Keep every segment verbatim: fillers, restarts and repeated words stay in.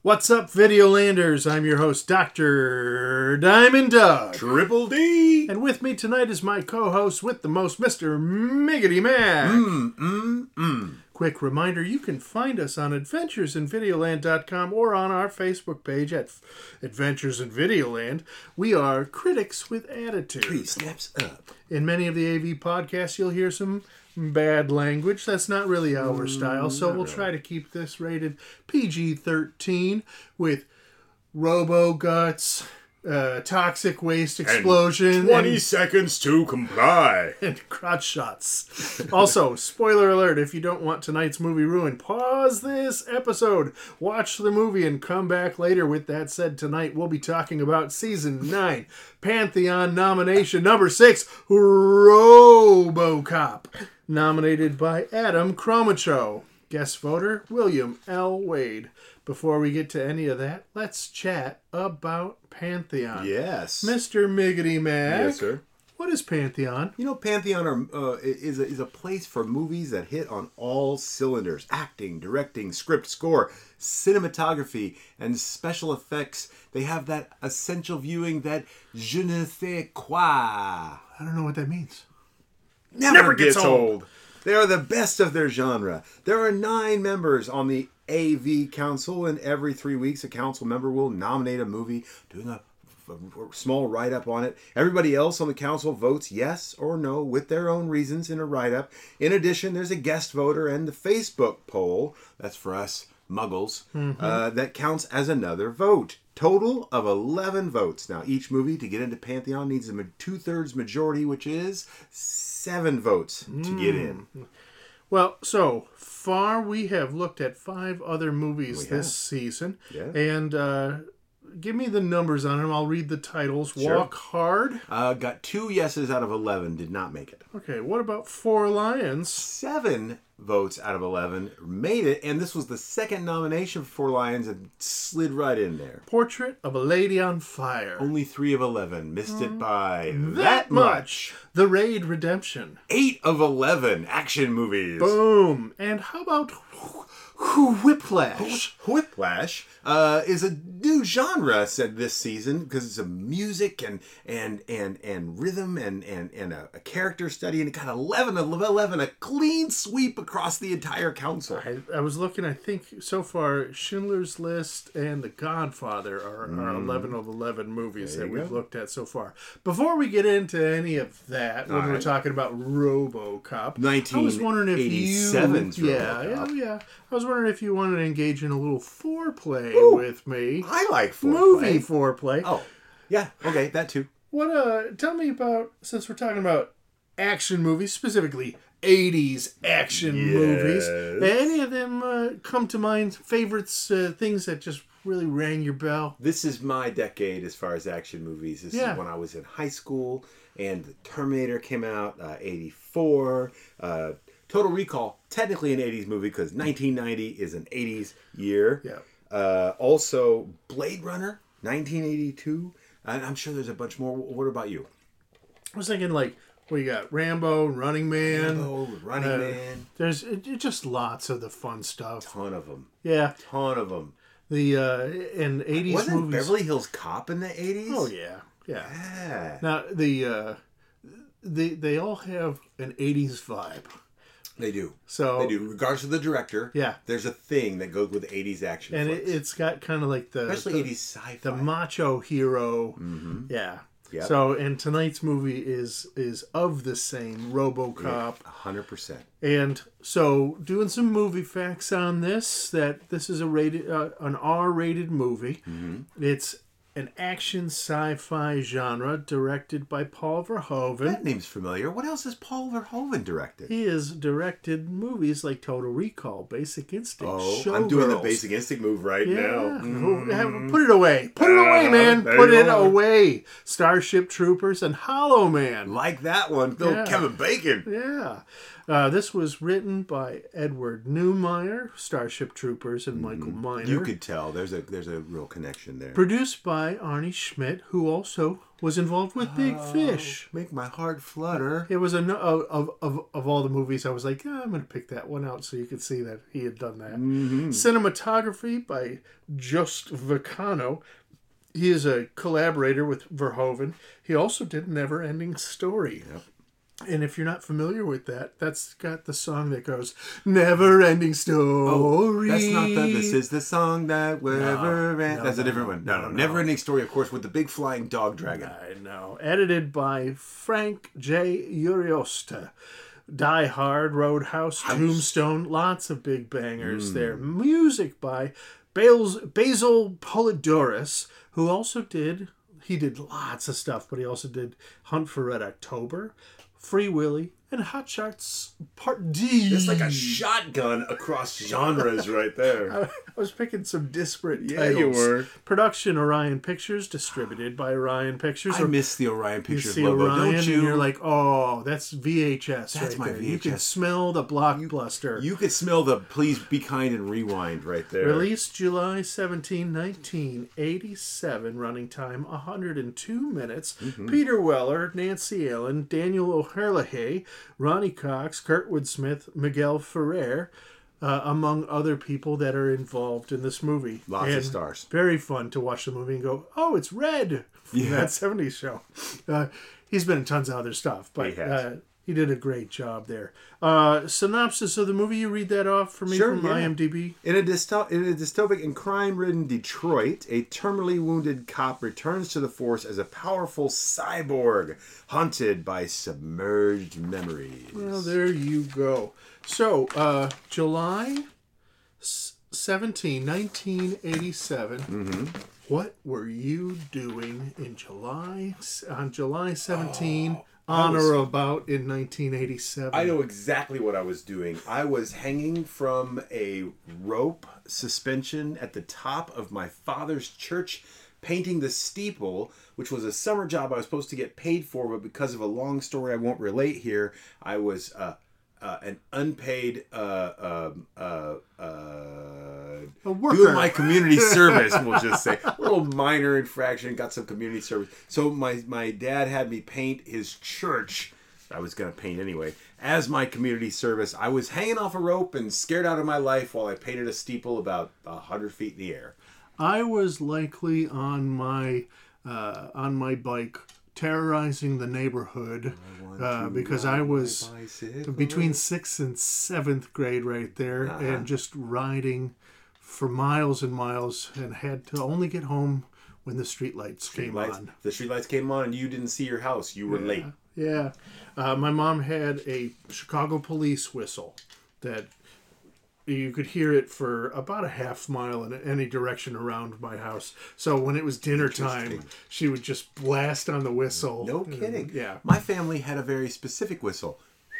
What's up, Videolanders? I'm your host, Doctor Diamond Dog. Triple D. And with me tonight is my co-host with the most, Mister Miggity Mac. Mm, mm, mm. Quick reminder, you can find us on adventures in videoland dot com or on our Facebook page at Adventures in Videoland. We are critics with attitude. Three steps up. In many of the A V podcasts, you'll hear some bad language. That's not really our mm, style, so we'll really. try to keep this rated P G thirteen with robo-guts, uh, toxic waste explosion, and twenty and, seconds to comply, and crotch shots. Also, spoiler alert, if you don't want tonight's movie ruined, pause this episode, watch the movie, and come back later. With that said, tonight we'll be talking about Season nine, Pantheon nomination number six, RoboCop. Nominated by Adam Cromacho. Guest voter, William L. Wade. Before we get to any of that, let's chat about Pantheon. Yes. Mister Miggity Mac. Yes, sir. What is Pantheon? You know, Pantheon are, uh, is, a, is a place for movies that hit on all cylinders. Acting, directing, script, score, cinematography, and special effects. They have that essential viewing, that je ne sais quoi. I don't know what that means. Never, Never gets, gets old. old. They are the best of their genre. There are nine members on the A V Council, and every three weeks a council member will nominate a movie, doing a, a small write-up on it. Everybody else on the council votes yes or no with their own reasons in a write-up. In addition, there's a guest voter and the Facebook poll, that's for us muggles, mm-hmm. uh, that counts as another vote. Total of eleven votes. Now, each movie to get into Pantheon needs a two-thirds majority, which is seven votes mm. to get in. Well, so far we have looked at five other movies we this have. season. Yeah. And uh, give me the numbers on them. I'll read the titles. Sure. Walk Hard. Uh, got two yeses out of eleven. Did not make it. Okay, what about Four Lions? Seven votes out of eleven made it, and this was the second nomination for Four Lions and slid right in there. Portrait of a Lady on Fire. Only three of eleven. Missed it by that, that much. much. The Raid Redemption. Eight of eleven action movies. Boom. And how about Whiplash? Whiplash uh, is a new genre said this season because it's a music and and and and rhythm and and and a, a character study, and it got eleven of eleven, a clean sweep across the entire council. I, I was looking. I think so far Schindler's List and The Godfather are, mm. are eleven of eleven movies that we've go. looked at so far. Before we get into any of that, when All we're right. talking about RoboCop, nineteen eighty-seven. I was wondering if you, yeah, yeah, yeah. I was wondering if you wanted to engage in a little foreplay Ooh, with me. I like foreplay. Movie foreplay. Oh, yeah. Okay, that too. What? Uh, tell me about, since we're talking about action movies, specifically eighties action yes. movies. Any of them uh, come to mind? Favorites, uh, things that just really rang your bell? This is my decade as far as action movies. This yeah. is when I was in high school, and The Terminator came out, uh, eighty-four. Uh, Total Recall, technically an eighties movie because nineteen ninety is an eighties year. Yeah. Uh, also, Blade Runner, nineteen eighty-two. And I'm sure there's a bunch more. What about you? I was thinking, like, well, you got Rambo, Running Man. Rambo, Running uh, Man. There's it, it just lots of the fun stuff. Ton of them. Yeah. Ton of them. The uh, in eighties Wasn't movies. Beverly Hills Cop in the eighties? Oh yeah, yeah. Yeah. Now the uh, they they all have an eighties vibe. They do. So they do. Regardless of the director, yeah, there's a thing that goes with eighties action, and flicks. It, it's got kind of like the especially the, eighties sci-fi, the macho hero. Mm-hmm. Yeah. Yep. So, and tonight's movie is is of the same, RoboCop. A hundred percent. And so, doing some movie facts on this. That this is a rated, uh, an R-rated movie. Mm-hmm. It's an action sci-fi genre directed by Paul Verhoeven. That name's familiar. What else has Paul Verhoeven directed? He has directed movies like Total Recall, Basic Instinct, Oh, Showgirls. I'm doing the Basic Instinct move right yeah. now. Mm. Put it away. Put it away, man. Uh, Put it are. away. Starship Troopers and Hollow Man. Like that one. Bill Yeah. Kevin Bacon. Yeah. Uh, this was written by Edward Neumeier, Starship Troopers, and Michael Mm-hmm. Miner. You could tell. There's a there's a real connection there. Produced by Arnie Schmidt, who also was involved with Big Oh, Fish. Make my heart flutter. It was a no- of, of of all the movies. I was like, yeah, I'm going to pick that one out so you could see that he had done that. Mm-hmm. Cinematography by Just Vacano. He is a collaborator with Verhoeven. He also did Never Ending Story. Yep. And if you're not familiar with that, that's got the song that goes, Never Ending Story. Oh, that's not the, this is the song that will never end. no, That's no, a different no, one. No, no, no, no. Never Ending Story, of course, with the big flying dog dragon. I know. Edited by Frank J. Uriosta. Die Hard, Roadhouse, House. Tombstone, lots of big bangers there. Music by Bales, Basil Polidorus, who also did, he did lots of stuff, but he also did Hunt for Red October, Free Willy, and Hot Shots Part D. It's like a shotgun across genres right there. I, I was picking some disparate Yeah, titles. you were. Production Orion Pictures, distributed by Orion Pictures. I miss the Orion You Pictures see logo, Orion, don't you? and you're like, oh, that's V H S That's right my there. You can V H S. smell the blockbuster. You could smell the please be kind and rewind right there. Released July seventeenth, nineteen eighty-seven, running time one hundred two minutes. Mm-hmm. Peter Weller, Nancy Allen, Daniel O'Herlihy, Ronnie Cox, Kurtwood Smith, Miguel Ferrer, uh, among other people that are involved in this movie. Lots of And stars. Very fun to watch the movie and go, oh, it's Red from Yeah. that seventies show. Uh, he's been in tons of other stuff, but He has. uh, he did a great job there. Uh, synopsis of the movie, you read that off for me Sure, from yeah. IMDb? In a, dysto- in a dystopic and crime-ridden Detroit, a terminally wounded cop returns to the force as a powerful cyborg, haunted by submerged memories. Well, there you go. So, uh, July seventeenth, nineteen eighty-seven. Mm-hmm. What were you doing in July, on July seventeenth, Oh, on was- or about in nineteen eighty-seven? I know exactly what I was doing. I was hanging from a rope suspension at the top of my father's church, painting the steeple, which was a summer job I was supposed to get paid for, but because of a long story I won't relate here, I was uh, uh, an unpaid uh, um, uh, uh, A worker. doing my community service, we'll just say. A little minor infraction, got some community service. So my, my dad had me paint his church. I was going to paint anyway. As my community service, I was hanging off a rope and scared out of my life while I painted a steeple about one hundred feet in the air. I was likely on my uh, on my bike terrorizing the neighborhood uh, because I was between sixth and seventh grade right there, Uh-huh. and just riding for miles and miles, and had to only get home when the streetlights came Lights, on. the street lights came on and you didn't see your house. You were late. Yeah, uh, my mom had a Chicago police whistle that you could hear it for about a half mile in any direction around my house. So when it was dinner time, Interesting. she would just blast on the whistle. No kidding. And, yeah. My family had a very specific whistle.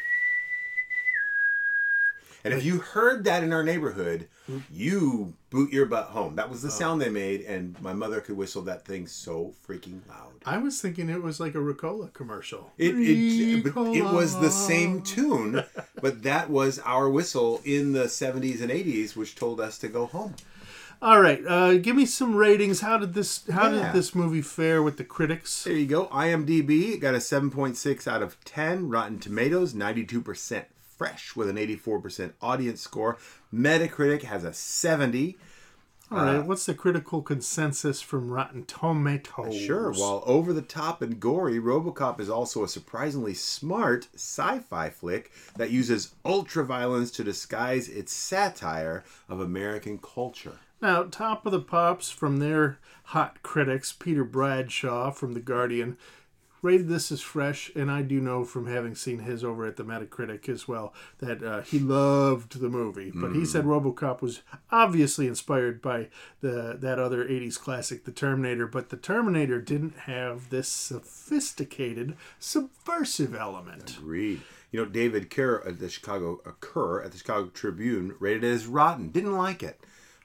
And if you heard that in our neighborhood, you boot your butt home. That was the sound they made, and my mother could whistle that thing so freaking loud. I was thinking it was like a Ricola commercial. It it, but it was the Ricola. same tune, but that was our whistle in the seventies and eighties, which told us to go home. All right, uh, give me some ratings. How did this How Yeah. did this movie fare with the critics? There you go. IMDb got a seven point six out of ten. Rotten Tomatoes, ninety-two percent fresh with an eighty-four percent audience score. Metacritic has a seventy. All right, what's the critical consensus from Rotten Tomatoes? Sure, while over the top and gory, RoboCop is also a surprisingly smart sci-fi flick that uses ultra-violence to disguise its satire of American culture. Now, top of the pops from their hot critics, Peter Bradshaw from The Guardian, rated this as fresh, and I do know from having seen his over at the Metacritic as well that uh, he loved the movie. But he said RoboCop was obviously inspired by the that other eighties classic, The Terminator, but The Terminator didn't have this sophisticated, subversive element. Agreed. You know, David Kerr at the Chicago uh, Kerr at the Chicago Tribune rated it as rotten. Didn't like it.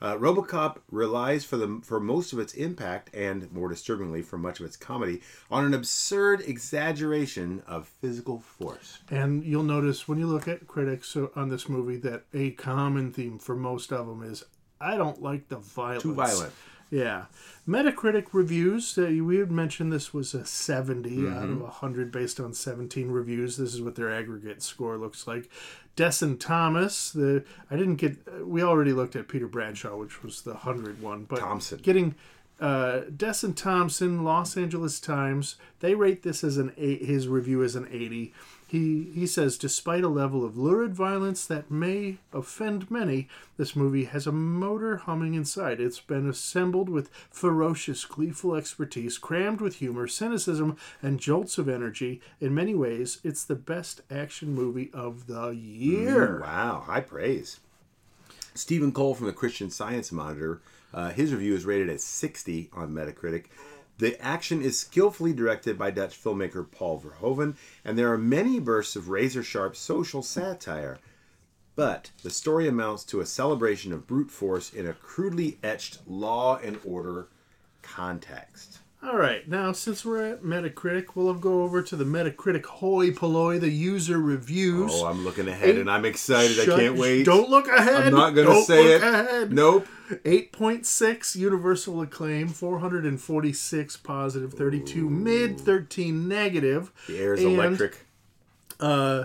Uh, RoboCop relies for the for most of its impact, and more disturbingly for much of its comedy, on an absurd exaggeration of physical force. And you'll notice when you look at critics on this movie that a common theme for most of them is, I don't like the violence. Too violent. Yeah. Metacritic reviews, uh, we had mentioned this was a seventy Mm-hmm. out of one hundred based on seventeen reviews. This is what their aggregate score looks like. Desson Thomas, the I didn't get, we already looked at Peter Bradshaw, which was the one hundred one. But Thompson. Getting uh, Desson Thompson, Los Angeles Times, they rate this as an eight, his review as an eighty. He he says, despite a level of lurid violence that may offend many, this movie has a motor humming inside. It's been assembled with ferocious, gleeful expertise, crammed with humor, cynicism, and jolts of energy. In many ways, it's the best action movie of the year. Mm, wow, high praise. Stephen Cole from the Christian Science Monitor, uh, his review is rated at sixty on Metacritic. The action is skillfully directed by Dutch filmmaker Paul Verhoeven, and there are many bursts of razor-sharp social satire. But the story amounts to a celebration of brute force in a crudely etched law and order context. All right, now since we're at Metacritic, we'll go over to the Metacritic hoi polloi, the user reviews. Oh, I'm looking ahead, Eight, and I'm excited. Shut, I can't wait. Don't look ahead. I'm not going to Don't say look it. Ahead. Nope. eight point six universal acclaim, four hundred forty-six positive, thirty-two Ooh. Mid, thirteen negative. The air is and, electric. Uh,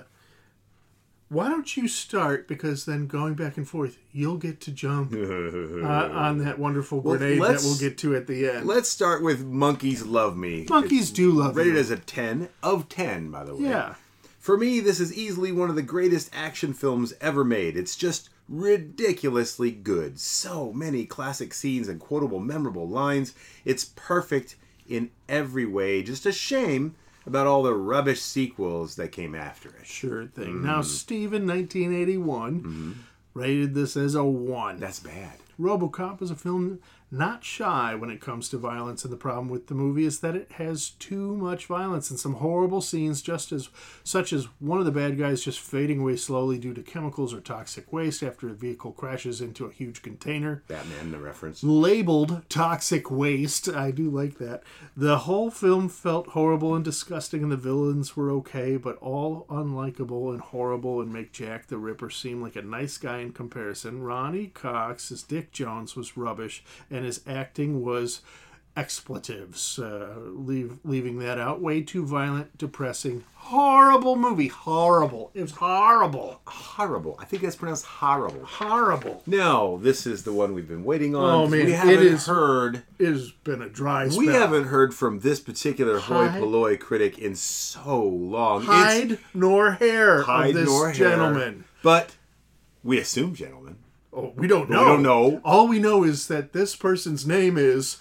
why don't you start, because then going back and forth, you'll get to jump uh, on that wonderful grenade well, that we'll get to at the end. Let's start with Monkeys Love Me. Monkeys it's do love rated you. as a ten of ten, by the way. Yeah. For me, this is easily one of the greatest action films ever made. It's just ridiculously good. So many classic scenes and quotable, memorable lines. It's perfect in every way. Just a shame about all the rubbish sequels that came after it. Sure thing. Mm. Now, Steven, nineteen eighty-one, mm-hmm. rated this as a one. That's bad. RoboCop is a film not shy when it comes to violence, and the problem with the movie is that it has too much violence and some horrible scenes, just as such as one of the bad guys just fading away slowly due to chemicals or toxic waste after a vehicle crashes into a huge container. Batman, the reference. Labeled toxic waste. I do like that. The whole film felt horrible and disgusting, and the villains were okay, but all unlikable and horrible, and make Jack the Ripper seem like a nice guy in comparison. Ronnie Cox as Dick Jones was rubbish, and his acting was expletives. Uh, leave, leaving that out. Way too violent, depressing, horrible movie. Horrible. It was horrible. Horrible. I think that's pronounced horrible. Horrible. No, this is the one we've been waiting on. Oh, man. We haven't it is, heard. It has been a dry spell. We haven't heard from this particular hoi polloi critic in so long. Hide it's, nor hair hide of this nor gentleman. Hair. But we assume gentleman. Oh, we don't know. We don't know. All we know is that this person's name is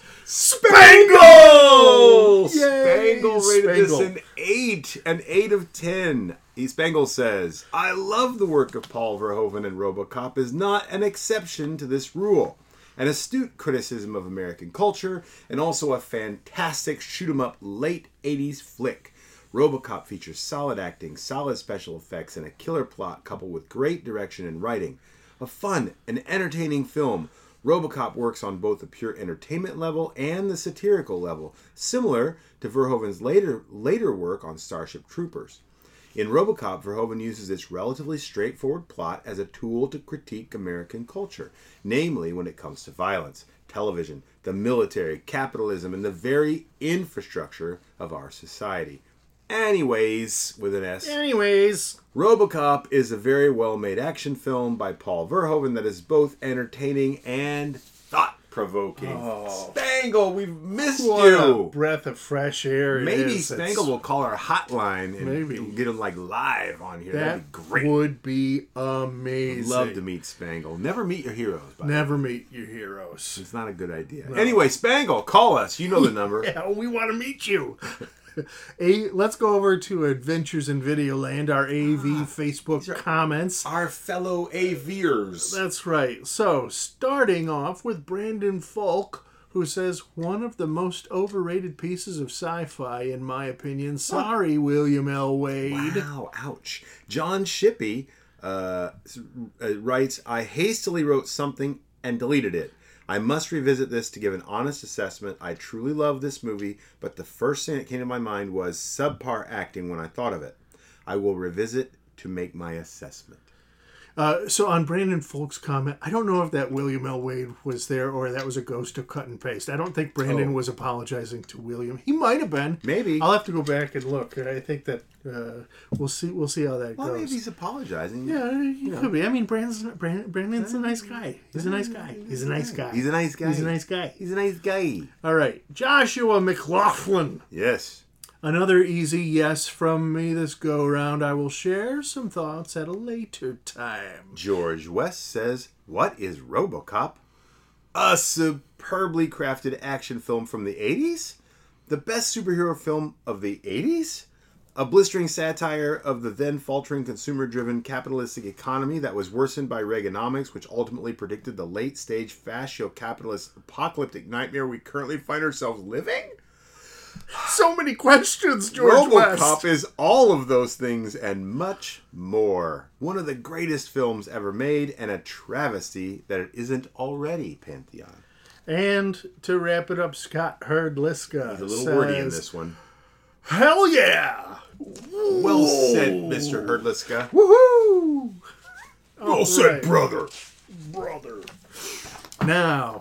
Spangle! Yay! Spangle rated Spangle. this an eight. An eight of ten. E. Spangle says, I love the work of Paul Verhoeven, and RoboCop is not an exception to this rule. An astute criticism of American culture, and also a fantastic shoot-'em-up late eighties flick. RoboCop features solid acting, solid special effects, and a killer plot coupled with great direction and writing. A fun and entertaining film, RoboCop works on both the pure entertainment level and the satirical level, similar to Verhoeven's later later work on Starship Troopers. In RoboCop, Verhoeven uses its relatively straightforward plot as a tool to critique American culture, namely when it comes to violence, television, the military, capitalism, and the very infrastructure of our society. Anyways, with an S. Anyways. RoboCop is a very well-made action film by Paul Verhoeven that is both entertaining and thought-provoking. Oh. Spangle, we've missed what you. A breath of fresh air. Maybe is. Spangle It's, will call our hotline and maybe. get him like live on here. That That'd be great. would be amazing. Love to meet Spangle. Never meet your heroes. By Never meet your heroes. It's not a good idea. No. Anyway, Spangle, call us. You know the number. Yeah, we want to meet you. A, let's go over to Adventures in Videoland, our A V ah, Facebook comments. Our fellow AVers. That's right. So, starting off with Brandon Falk, who says, one of the most overrated pieces of sci-fi, in my opinion. Sorry, William L. Wade. Wow, ouch. John Shippey uh, writes, I hastily wrote something and deleted it. I must revisit this to give an honest assessment. I truly love this movie, but the first thing that came to my mind was subpar acting when I thought of it. I will revisit to make my assessment. Uh, so on Brandon Folk's comment, I don't know if that William L. Wade was there or that was a ghost of cut and paste. I don't think Brandon Oh. was apologizing to William. He might have been. Maybe. I'll have to go back and look. I think that uh, we'll see. We'll see how that Well, goes. maybe he's apologizing. Yeah, he You know. could be. I mean, Brandon's Brandon, Brandon's a nice guy. He's a nice guy. He's a nice guy. He's a nice guy. He's a nice guy. He's a nice guy. All right, Joshua McLaughlin. Yes. Another easy yes from me this go round. I will share some thoughts at a later time. George West says, what is RoboCop? A superbly crafted action film from the eighties? The best superhero film of the eighties? A blistering satire of the then faltering consumer-driven capitalistic economy that was worsened by Reaganomics, which ultimately predicted the late-stage fascio-capitalist apocalyptic nightmare we currently find ourselves living? So many questions, George RoboCop West. is all of those things and much more. One of the greatest films ever made, and a travesty that it isn't already Pantheon. And to wrap it up, Scott Hurdliska He's a little says, wordy in this one. Hell yeah! Well said, Mister Hurdliska. Woohoo! Well All said, right. brother. brother. Now,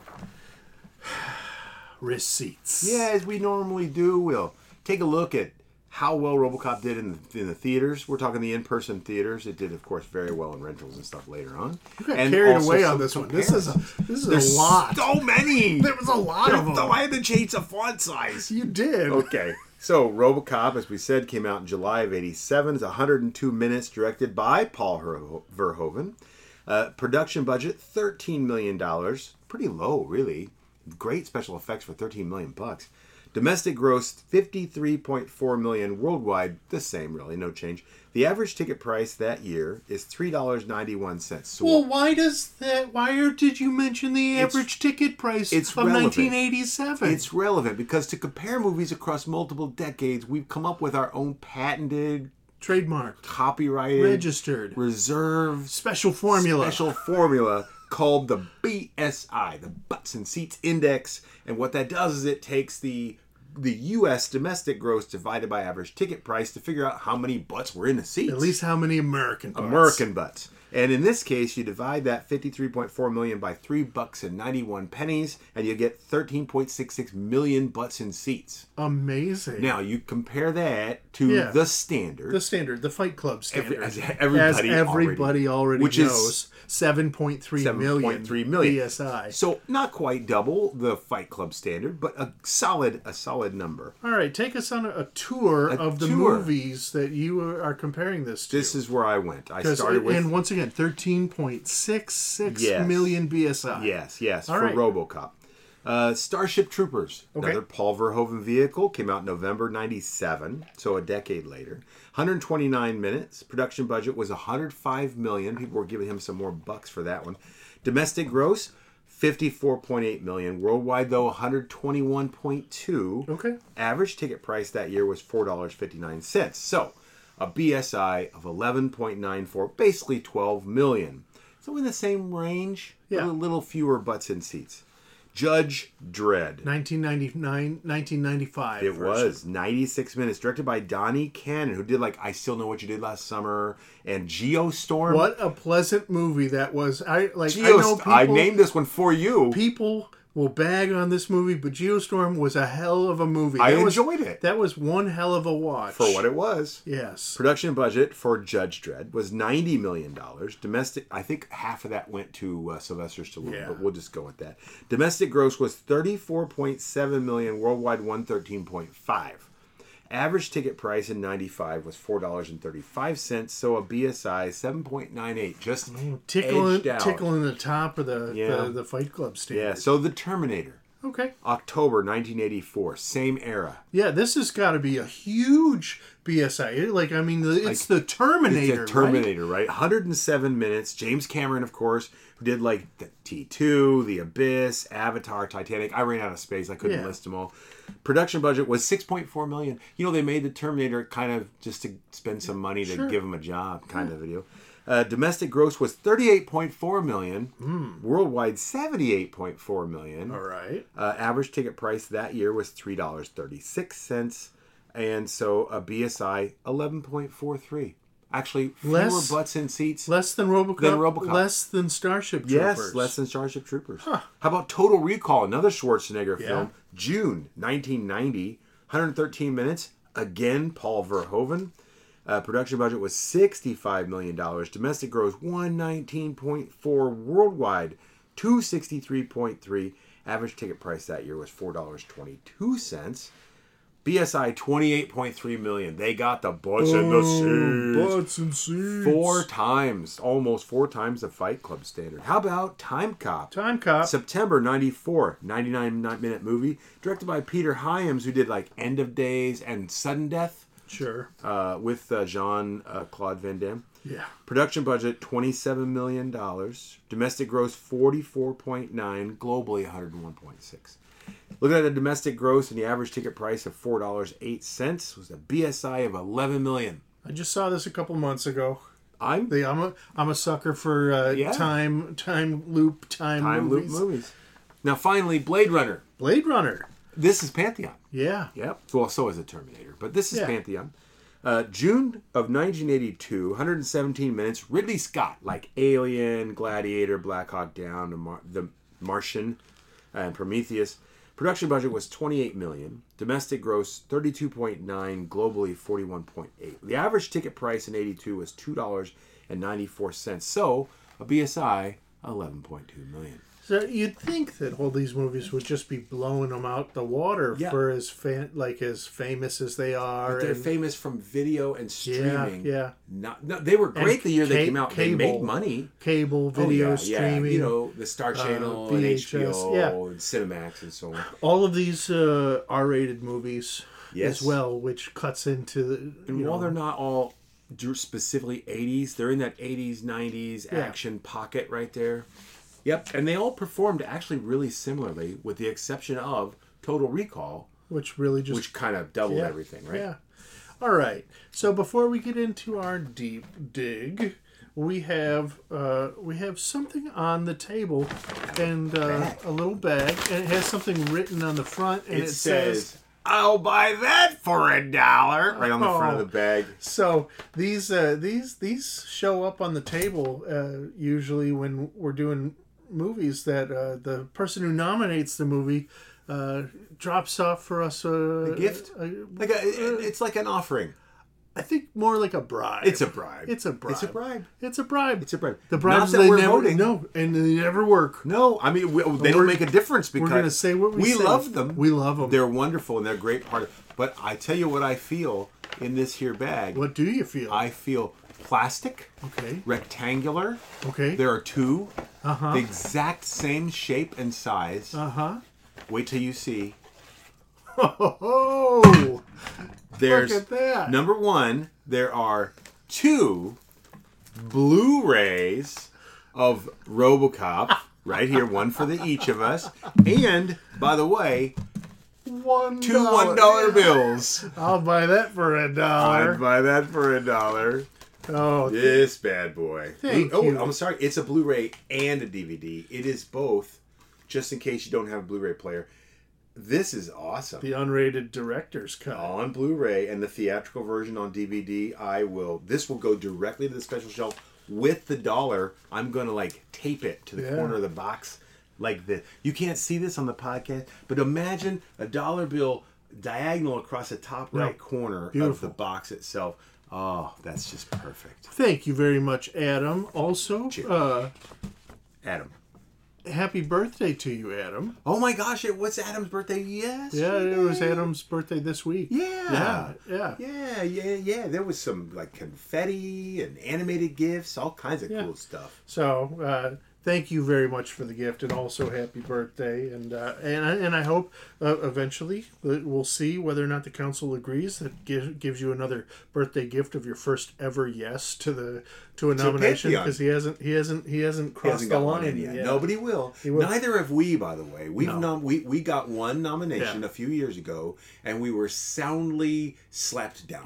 receipts. Yeah, as we normally do, we'll take a look at how well RoboCop did in the, in the theaters. We're talking the in-person theaters. It did, of course, very well in rentals and stuff later on. You got and carried also away on some this one. This is a, this is There's a lot. so many. There was a lot of them. Though I had to change the font size. You did. Okay, so RoboCop, as we said, came out in July of eighty-seven. It's one hundred two minutes, directed by Paul Ver- Verhoeven. Uh, production budget, thirteen million dollars. Pretty low, really. Great special effects for thirteen million bucks. Domestic gross, fifty-three point four million dollars. Worldwide, the same, really, no change. The average ticket price that year is three dollars and ninety-one cents. So Well, why does that? Why or did you mention the average ticket price it's of relevant. nineteen eighty-seven? It's relevant because to compare movies across multiple decades, we've come up with our own patented, trademarked, copyrighted, registered, reserved, special formula. special formula called the B S I, the Butts and Seats Index. And what that does is it takes the the U S domestic gross divided by average ticket price to figure out how many butts were in the seats. At least how many American butts? American butts. And in this case, you divide that fifty-three point four million by three bucks and ninety-one pennies, and you get thirteen point six six million butts in seats. Amazing. Now you compare that to Yeah. the standard. The standard, the Fight Club standard, Every- as everybody as everybody already, which is knows, seven point three seven million, point three million B S I. So not quite double the Fight Club standard, but a solid a solid number. All right, take us on a, a tour A of the tour. movies that you are comparing this to. This is where I went. I 'Cause- started with and once again, thirteen point six six Yes. million B S I. yes, yes All for right. RoboCop. Uh, Starship Troopers, Okay. another Paul Verhoeven vehicle, came out in November ninety-seven, so a decade later. one hundred twenty-nine minutes. Production budget was one hundred five million dollars. People were giving him some more bucks for that one. Domestic gross, fifty-four point eight million dollars. Worldwide, though, one hundred twenty-one point two. Okay. Average ticket price that year was four dollars and fifty-nine cents. So, a B S I of eleven point nine four, basically twelve million dollars. So in the same range, Yeah. a little fewer butts in seats. Judge Dredd. nineteen ninety-nine, nineteen ninety-five. It version. was ninety-six minutes, directed by Donnie Cannon, who did like I Still Know What You Did Last Summer and Geostorm. What a pleasant movie that was. I like. I Geos- know people. I named this one for you. people will bag on this movie, but Geostorm was a hell of a movie. I That was- enjoyed it That was one hell of a watch. for what it was. Yes. Production budget for Judge Dredd was ninety million dollars. Domestic, I think half of that went to uh, Sylvester Stallone, Yeah. but we'll just go with that. Domestic gross was thirty-four point seven million dollars. Worldwide, one hundred thirteen point five. Average ticket price in ninety-five was four dollars and thirty-five cents, so a B S I seven point nine eight, just Tickling, edged out. tickling the top of the, Yeah. the, the Fight Club standard. Yeah, so The Terminator, Okay. October nineteen eighty-four, same era. Yeah, this has got to be a huge B S I. It- Like, I mean, the- it's the Terminator. It's a Terminator, right? one hundred seven minutes. James Cameron, of course, who did like the T two, The Abyss, Avatar, Titanic. I ran out of space. I couldn't Yeah. list them all. Production budget was six point four million dollars. You know, they made the Terminator kind of just to spend some money to Sure. give him a job kind of video. Uh, domestic gross was thirty-eight point four million dollars. Mm. Worldwide, seventy-eight point four million dollars. All right. Uh, average ticket price that year was three dollars and thirty-six cents. And so a B S I, eleven point four three. Actually, fewer Less- butts in seats. Less than RoboCop. Than RoboCop. Less than Starship Troopers. Yes, less than Starship Troopers. Huh. How about Total Recall, another Schwarzenegger Yeah. film? June nineteen ninety, one hundred thirteen minutes. Again, Paul Verhoeven. Uh, production budget was sixty-five million dollars. Domestic gross, one hundred nineteen point four. Worldwide, two hundred sixty-three point three. Average ticket price that year was four dollars and twenty-two cents. B S I, twenty-eight point three million dollars. They got the butts in the seats. Butts and seats. Four times, almost four times the Fight Club standard. How about Time Cop? Time Cop. September ninety-four, ninety-nine minute movie, directed by Peter Hyams, who did like End of Days and Sudden Death Sure. uh, with uh, Jean-Claude Van Damme. Yeah. Production budget, twenty-seven million dollars. Domestic gross, forty-four point nine. Globally, one hundred one point six. Looking at the domestic gross and the average ticket price of four dollars and eight cents was a B S I of eleven million dollars. I just saw this a couple months ago. I'm The, I'm a I'm a sucker for uh, Yeah. time time loop time, time movies. loop movies. Now, finally, Blade Runner. Blade Runner. This is Pantheon. Yeah. Yep. Well, so is the Terminator, but this is Yeah. Pantheon. Uh, June of nineteen eighty-two, one hundred seventeen minutes. Ridley Scott, like Alien, Gladiator, Black Hawk Down, The, Mar- the Martian, and Prometheus. Production budget was twenty-eight million dollars. Domestic gross thirty-two point nine. Globally forty-one point eight. The average ticket price in eighty-two was two dollars and ninety-four cents. So a B S I eleven point two million dollars. So you'd think that all these movies would just be blowing them out the water Yeah. for as fan, like as famous as they are. But they're and- famous from video and streaming. Yeah, yeah. Not, no, they were great And the year they ca- came out. cable. They made money. Cable, video Oh, yeah, streaming. Yeah. You know, the Star Channel and V H H B S, O yeah. and Cinemax and so on. all of these uh, R-rated movies Yes. as well, which cuts into the. And you while know, they're not all dr- specifically eighties, they're in that eighties, nineties Yeah. action pocket right there. Yep. And they all performed actually really similarly, with the exception of Total Recall, which really just which kind of doubled yeah, everything, right? Yeah. All right. So before we get into our deep dig, we have uh, we have something on the table and uh, Bag. a little bag, and it has something written on the front, and It, it, says, "I'll buy that for a dollar," right on the front of the bag. So these uh, these these show up on the table uh, usually when we're doing movies that uh, the person who nominates the movie uh, drops off for us uh, a gift? a- Like a, it- it's like an offering. I think more like a bribe. It's a bribe. It's a bribe. It's a bribe. It's a bribe. It's a bribe. The Not bribes that they we're never voting. no, and they never work. No, I mean we, they we're- don't make a difference because We're gonna say what we, we say. love them. We love them. They're wonderful and they're a great part of. But I tell you what I feel in this here bag. What do you feel? I feel plastic, okay. rectangular. Okay. There are two, Uh huh. the exact same shape and size. Uh huh. Wait till you see. Oh, There's look at that. number one. There are two Blu-rays of RoboCop right here, one for the each of us. And by the way, One two one dollar bills. I'll buy that for a I'd dollar. buy that for a dollar. Oh, This bad boy. Thank oh, you. I'm sorry. It's a Blu-ray and a D V D. It is both, just in case you don't have a Blu-ray player. This is awesome. the unrated director's cut. On Blu-ray and the theatrical version on D V D, I will. This will go directly to the special shelf with the dollar. I'm gonna like tape it to the Yeah. corner of the box like this. You can't see this on the podcast, but imagine a dollar bill diagonal across the top No. right corner Beautiful. of the box itself. Oh, that's just perfect. Thank you very much, Adam. Also, Cheers. uh, Adam. happy birthday to you, Adam. Oh my gosh! It was Adam's birthday. Yes. Yeah, it was Adam's birthday this week. Yeah. Yeah, yeah. Yeah, yeah, yeah. There was some like confetti and animated gifts, all kinds of Yeah. cool stuff. So, uh, thank you very much for the gift, and also happy birthday. And uh, and I, and I hope uh, eventually that we'll see whether or not the council agrees that gives gives you another birthday gift of your first ever yes to the to a nomination, Pantheon. because he hasn't he hasn't he hasn't He crossed hasn't the got one line in yet. yet. No, but he will. He will. Neither have we, by the way. We've No. nom- we we got one nomination Yeah. a few years ago, and we were soundly slapped down. Yeah.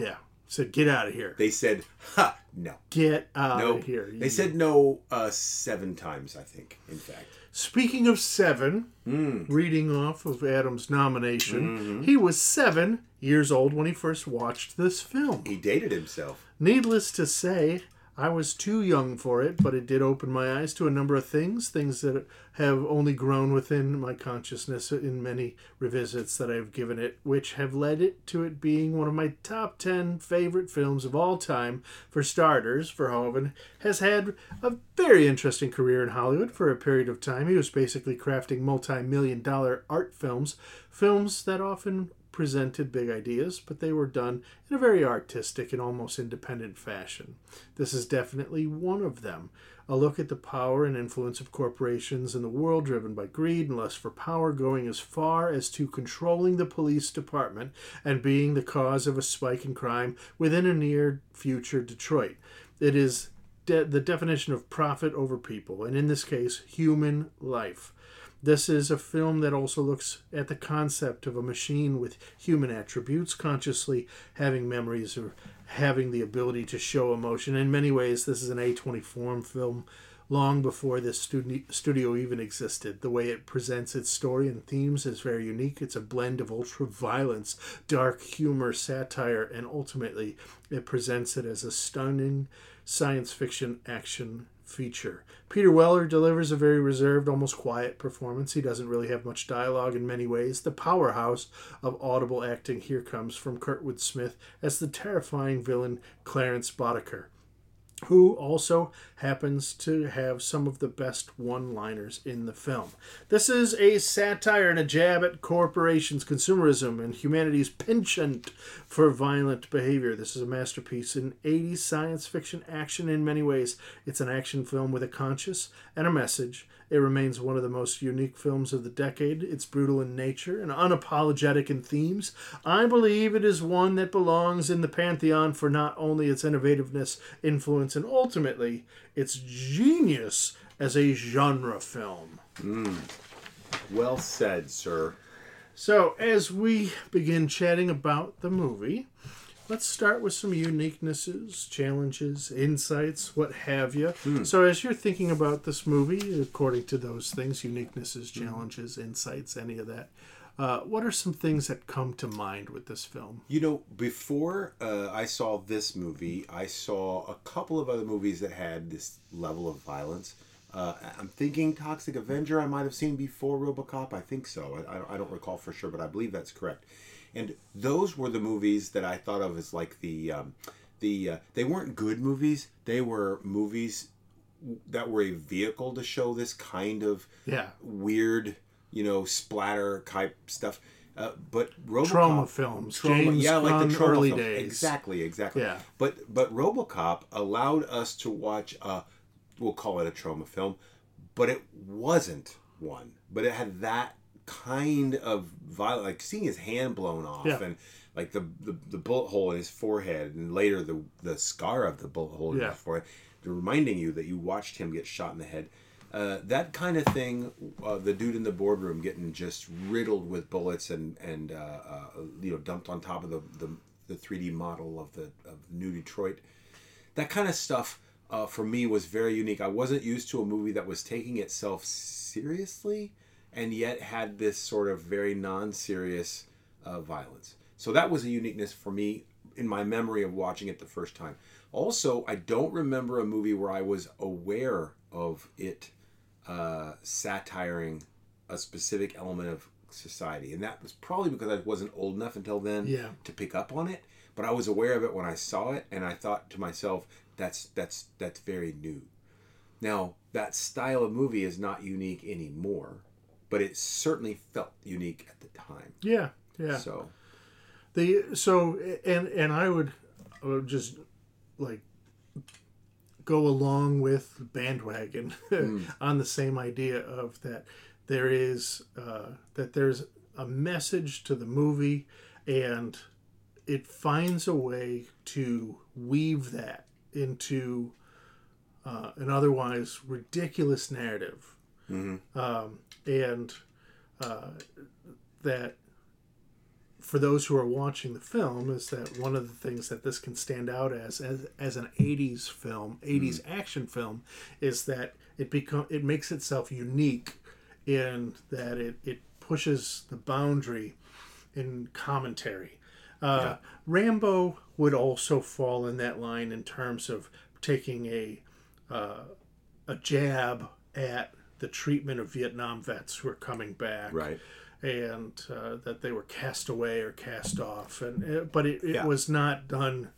said, "Get out of here." They said, "Ha, no." Get out Nope. of here. They said no uh, seven times, I think, in fact. Speaking of seven, Mm. reading off of Adam's nomination, Mm-hmm. he was seven years old when he first watched this film. He dated himself. Needless to say, I was too young for it, but it did open my eyes to a number of things, things that have only grown within my consciousness in many revisits that I've given it, which have led it to it being one of my top ten favorite films of all time. For starters, Verhoeven has had a very interesting career in Hollywood for a period of time. He was basically crafting multi-million dollar art films, films that often presented big ideas, but they were done in a very artistic and almost independent fashion. This is definitely one of them. A look at the power and influence of corporations in the world driven by greed and lust for power, going as far as to controlling the police department and being the cause of a spike in crime within a near future Detroit. It is de- the definition of profit over people, and in this case, human life. This is a film that also looks at the concept of a machine with human attributes, consciously having memories or having the ability to show emotion. In many ways, this is an A twenty-four film long before this studi- studio even existed. The way it presents its story and themes is very unique. It's a blend of ultra-violence, dark humor, satire, and ultimately it presents it as a stunning science fiction action feature. Peter Weller delivers a very reserved, almost quiet performance. He doesn't really have much dialogue in many ways. The powerhouse of audible acting here comes from Kurtwood Smith as the terrifying villain Clarence Boddicker, who also happens to have some of the best one-liners in the film. This is a satire and a jab at corporations, consumerism, and humanity's penchant for violent behavior. This is a masterpiece in eighties science fiction action in many ways. It's an action film with a conscience and a message. It remains one of the most unique films of the decade. It's brutal in nature and unapologetic in themes. I believe it is one that belongs in the pantheon for not only its innovativeness, influence, and ultimately its genius as a genre film. Mm. Well said, sir. So, as we begin chatting about the movie, let's start with some uniquenesses, challenges, insights, what have you. Mm. So as you're thinking about this movie, according to those things, uniquenesses, challenges, mm. insights, any of that, uh, what are some things that come to mind with this film? You know, before uh, I saw this movie, I saw a couple of other movies that had this level of violence. Uh, I'm thinking Toxic Avenger I might have seen before RoboCop. I think so. I, I don't recall for sure, but I believe that's correct. And those were the movies that I thought of as like the, um, the uh, they weren't good movies. They were movies that were a vehicle to show this kind of yeah. weird, you know, splatter type stuff. Uh, but RoboCop, trauma films, trauma, James yeah, like Gunn the trauma early films. days. Exactly, exactly. Yeah. But but RoboCop allowed us to watch a, we'll call it a trauma film, but it wasn't one. But it had that kind of violent, like seeing his hand blown off, yeah. and like the, the the bullet hole in his forehead, and later the the scar of the bullet hole in yeah. his forehead, reminding you that you watched him get shot in the head. Uh, that kind of thing. Uh, the dude in the boardroom getting just riddled with bullets and and uh, uh, you know dumped on top of the, the the three D model of the of New Detroit. That kind of stuff uh, for me was very unique. I wasn't used to a movie that was taking itself seriously and yet had this sort of very non-serious uh, violence. So that was a uniqueness for me in my memory of watching it the first time. Also, I don't remember a movie where I was aware of it uh, satiring a specific element of society. And that was probably because I wasn't old enough until then yeah. to pick up on it. But I was aware of it when I saw it, and I thought to myself, that's that's that's very new. Now, that style of movie is not unique anymore, but it certainly felt unique at the time. Yeah, yeah. So, the so and and I would, I would just like go along with bandwagon mm. on the same idea of that there is uh, that there's a message to the movie, and it finds a way to weave that into uh, an otherwise ridiculous narrative. Mm-hmm. Um, and uh, that for those who are watching the film, is that one of the things that this can stand out as as, as an eighties film, eighties mm. action film, is that it become it makes itself unique in that it, it pushes the boundary in commentary. Uh, yeah. Rambo would also fall in that line in terms of taking a uh, a jab at the treatment of Vietnam vets who are coming back, right? And uh, that they were cast away or cast off, and it, but it, it yeah. was not done.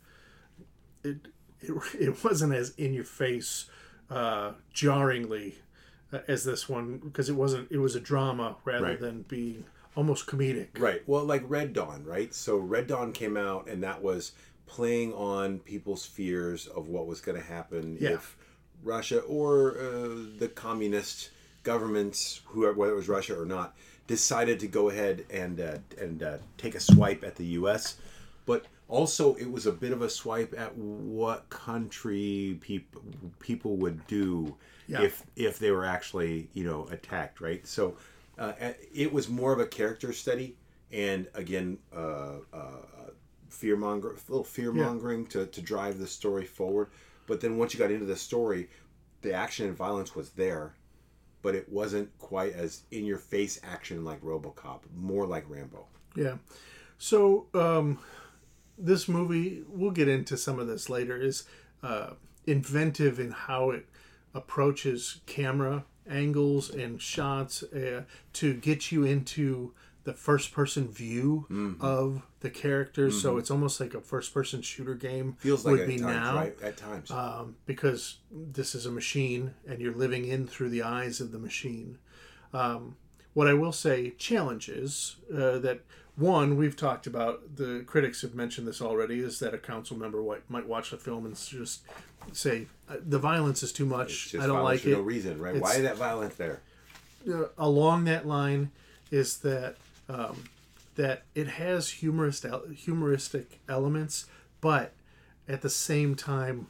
It it, it wasn't as in your face, uh, jarringly uh, as this one, because it wasn't. It was a drama rather right. than being almost comedic. Right. Well, like Red Dawn, right? So Red Dawn came out, and that was playing on people's fears of what was going to happen yeah. if Russia or uh, the communist governments, whoever, whether it was Russia or not, decided to go ahead and uh, and uh, take a swipe at the U S. But also, it was a bit of a swipe at what country people people would do yeah. if if they were actually, you know, attacked, right? So uh, it was more of a character study, and again, uh, uh, fear monger, a little fear mongering yeah. to to drive the story forward. But then once you got into the story, the action and violence was there, but it wasn't quite as in-your-face action like RoboCop, more like Rambo. Yeah. So um, this movie, we'll get into some of this later, is uh, inventive in how it approaches camera angles and shots uh, to get you into the first-person view mm-hmm. of the characters. Mm-hmm. So it's almost like a first-person shooter game. Feels like would it be at times, now, right? At times. Um, because this is a machine, and you're living in through the eyes of the machine. Um, what I will say, challenges uh, that, one, we've talked about, the critics have mentioned this already, is that a council member might watch the film and just say, the violence is too much, I don't like for it. no reason, right? Why is that violence there? Uh, along that line is that Um, that it has humorous humoristic elements, but at the same time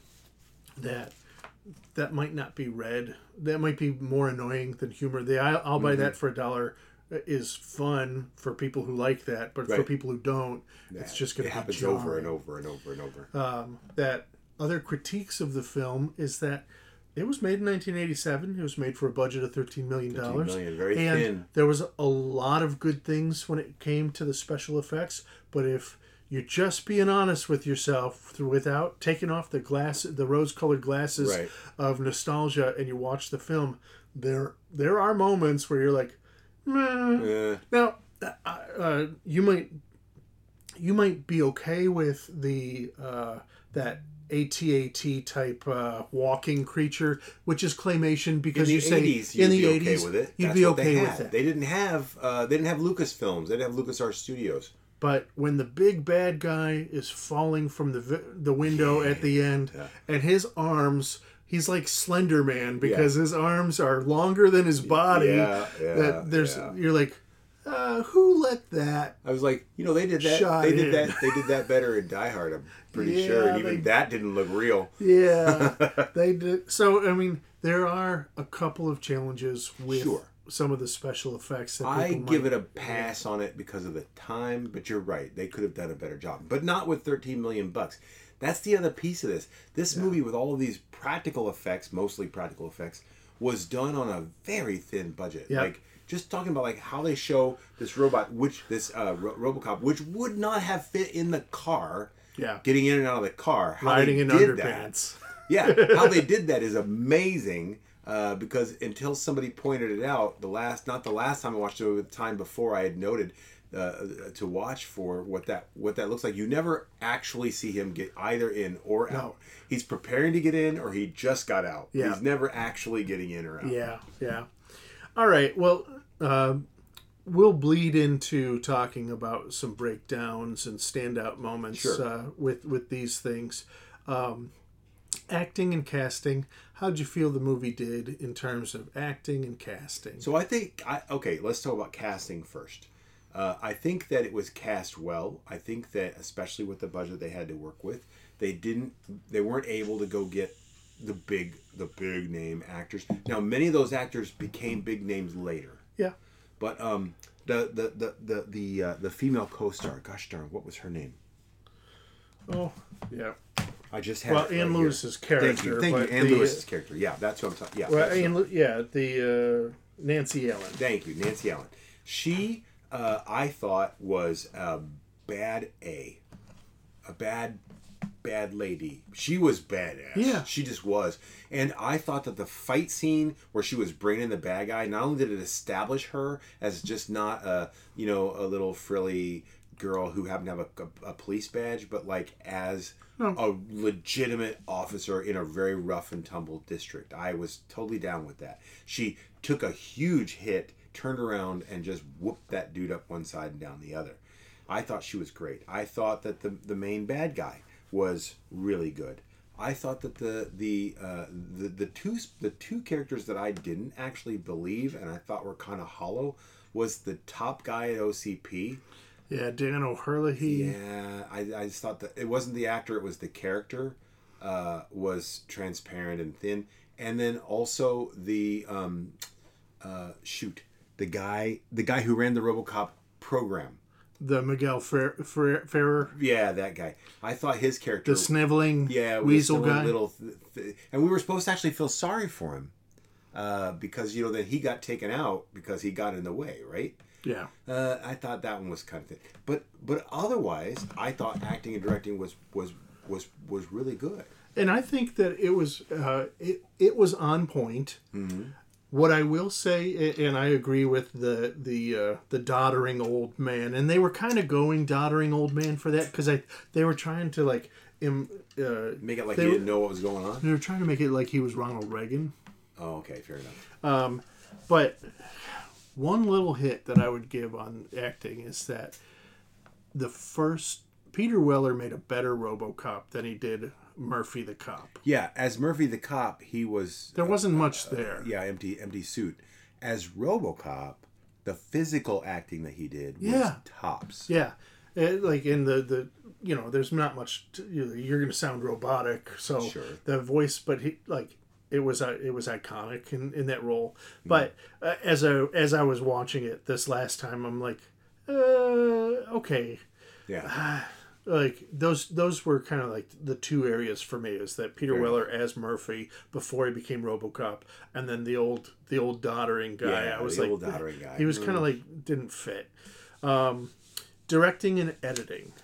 that that might not be read. That might be more annoying than humor. The I'll, I'll buy mm-hmm. that for a dollar is fun for people who like that, but right. for people who don't, yeah. it's just going to be happens jarring. over and over and over and over. Um, that other critiques of the film is that it was made in nineteen eighty-seven. It was made for a budget of thirteen million dollars. thirteen million dollars, very and thin. There was a lot of good things when it came to the special effects. But if you're just being honest with yourself, without taking off the glass, the rose-colored glasses right. of nostalgia, and you watch the film, there there are moments where you're like, meh. Yeah. Now, uh, you might you might be okay with the uh, that. A T A T type uh, walking creature, which is claymation, because in you the say eighties, in the be eighties okay with it. you'd That's be what okay they with had. it. They didn't have uh, they didn't have Lucasfilms. They didn't have LucasArts Studios. But when the big bad guy is falling from the vi- the window yeah. at the end, yeah. and his arms, he's like Slender Man because yeah. his arms are longer than his body. Yeah, yeah, that there's yeah. you're like, uh, who let that? I was like, you know, they did that. Shot they did in. that. They did that better in Die Hard. I'm pretty Yeah, sure, and even they- that didn't look real. Yeah, they did. So I mean, there are a couple of challenges with Sure. some of the special effects. That I people give might- it a pass on it because of the time, but you're right. They could have done a better job, but not with thirteen million bucks. That's the other piece of this. This Yeah. movie, with all of these practical effects, mostly practical effects, was done on a very thin budget. Yeah. Like just talking about like how they show this robot, which this uh, Ro- RoboCop, which would not have fit in the car. Yeah, Getting in and out of the car, how riding they in did underpants. That, yeah, how they did that is amazing. Uh, because until somebody pointed it out, the last not the last time I watched it, but the time before I had noted uh, to watch for what that what that looks like. You never actually see him get either in or No. out. He's preparing to get in, or he just got out. Yeah. He's never actually getting in or out. Yeah, yeah. All right. Well, uh, we'll bleed into talking about some breakdowns and standout moments Sure. uh, with with these things. Um, acting and casting. How'd you feel the movie did in terms of acting and casting? So I think I okay. Let's talk about casting first. Uh, I think that it was cast well. I think that especially with the budget they had to work with, they didn't. They weren't able to go get the big the big name actors. Now many of those actors became big names later. Yeah. But um, The the the the the, uh, the female co-star. Gosh darn, what was her name? Oh, yeah. I just had well, it Ann right Lewis's here. character. Thank you, thank you. Ann the, Lewis's character. Yeah, that's what I'm talking. Yeah, well, that's Ann, what, yeah, the uh, Nancy Ellen. Thank you, Nancy Ellen. She, uh, I thought, was a bad A, a bad, bad lady. She was badass. Yeah, she just was. And I thought that the fight scene where she was bringing in the bad guy, not only did it establish her as just not a, you know, a little frilly girl who happened to have a, a, a police badge, but like as no. a legitimate officer in a very rough and tumble district. I was totally down with that. She took a huge hit, turned around, and just whooped that dude up one side and down the other. I thought she was great. I thought that the the main bad guy was really good. I thought that the the uh, the the two the two characters that I didn't actually believe and I thought were kind of hollow was the top guy at O C P. Yeah, Dan O'Herlihy. Yeah, I, I just thought that it wasn't the actor; it was the character. Uh, was transparent and thin, and then also the um, uh, shoot the guy the guy who ran the RoboCop program. The Miguel Fer- Fer- Ferrer. Yeah, that guy. I thought his character, the sniveling, yeah, weasel guy. Little th- th- and we were supposed to actually feel sorry for him uh, because you know then he got taken out because he got in the way, right? Yeah, uh, I thought that one was kind of thin, but but otherwise, I thought acting and directing was was was was really good. And I think that it was uh, it it was on point. Mm-hmm. What I will say, and I agree with the the uh, the doddering old man, and they were kind of going doddering old man for that because I they were trying to like im, uh, make it like he were, didn't know what was going on. They were trying to make it like he was Ronald Reagan. Oh, okay, fair enough. Um, but. One little hit that I would give on acting is that the first Peter Weller made a better RoboCop than he did Murphy the Cop. Yeah, as Murphy the Cop, he was there wasn't uh, much uh, there. Yeah, empty empty suit. As RoboCop, the physical acting that he did was yeah. tops. Yeah, it, like in the the you know, there's not much. To, you know, you're going to sound robotic, so sure. the voice, but he like. It was uh, it was iconic in, in that role, but uh, as a as I was watching it this last time, I'm like, uh, okay, yeah, like those those were kind of like the two areas for me is that Peter Fair Weller as Murphy before he became RoboCop, and then the old the old doddering guy. Yeah, I was the like, old doddering guy. He was kind of like didn't fit. Um, directing and editing.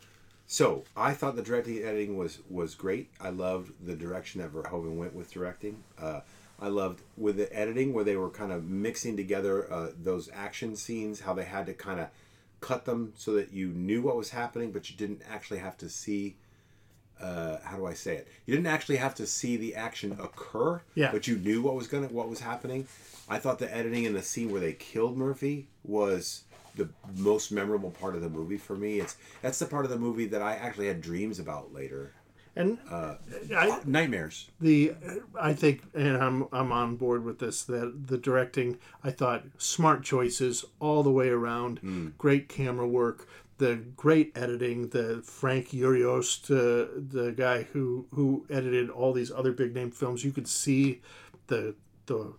So I thought the directing and editing was was great. I loved the direction that Verhoeven went with directing. Uh, I loved with the editing where they were kind of mixing together uh, those action scenes, how they had to kind of cut them so that you knew what was happening, but you didn't actually have to see. Uh, how do I say it? You didn't actually have to see the action occur, yeah. but you knew what was gonna what was happening. I thought the editing in the scene where they killed Murphy was the most memorable part of the movie for me. It's that's the part of the movie that I actually had dreams about later. And uh, I, nightmares. The I think, and I'm I'm on board with this. That the directing, I thought smart choices all the way around. Mm. Great camera work. The great editing. The Frank Uriost, uh, the guy who who edited all these other big name films. You could see the the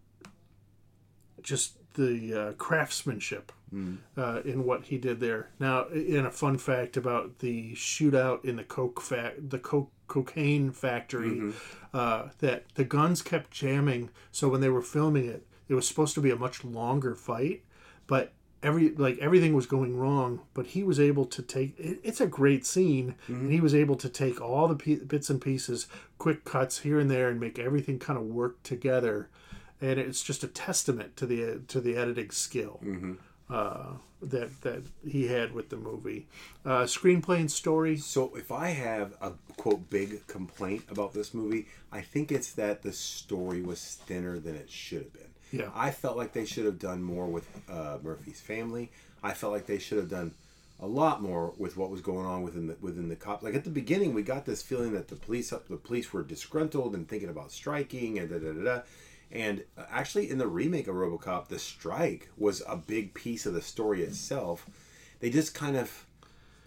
just the uh, craftsmanship mm. uh, in what he did there. Now, in a fun fact about the shootout in the coke fa- the coke cocaine factory, mm-hmm. uh, that the guns kept jamming. So when they were filming it, it was supposed to be a much longer fight, but every like everything was going wrong. But he was able to take. It, it's a great scene, mm-hmm. and he was able to take all the p- bits and pieces, quick cuts here and there, and make everything kind of work together. And it's just a testament to the to the editing skill mm-hmm. uh, that that he had with the movie. Uh, screenplay and story. So if I have a quote big complaint about this movie, I think it's that the story was thinner than it should have been. Yeah, I felt like they should have done more with uh, Murphy's family. I felt like they should have done a lot more with what was going on within the within the cop. Like at the beginning, we got this feeling that the police the police were disgruntled and thinking about striking and da da da da. And actually, in the remake of RoboCop, the strike was a big piece of the story itself. They just kind of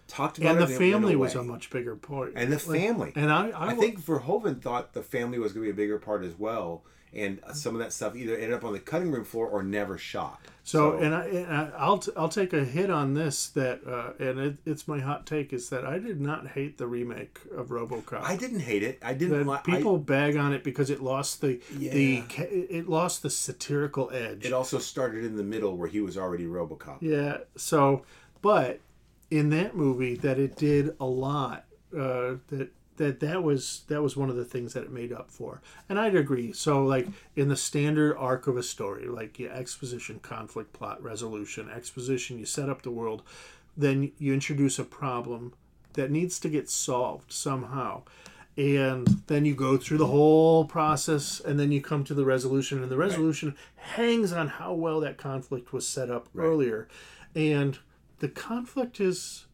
talked about and it. the And it family went was a away. much bigger part. And the family. Like, and I, I, I think Verhoeven thought the family was going to be a bigger part as well. And some of that stuff either ended up on the cutting room floor or never shot. So, So, and, I, and I, I'll t- I'll take a hit on this that uh, and it, it's my hot take is that I did not hate the remake of RoboCop. I didn't hate it. I didn't like people bag on it because it lost the Yeah. the ca- it lost the satirical edge. It also started in the middle where he was already RoboCop. Yeah. So, but in that movie, that it did a lot. Uh, that that that was that was one of the things that it made up for, and I'd agree. So, like in the standard arc of a story, like yeah, exposition, conflict, plot, resolution, exposition, you set up the world, then you introduce a problem that needs to get solved somehow. And then you go through the whole process, and then you come to the resolution, and the resolution right. hangs on how well that conflict was set up right. earlier. And the conflict is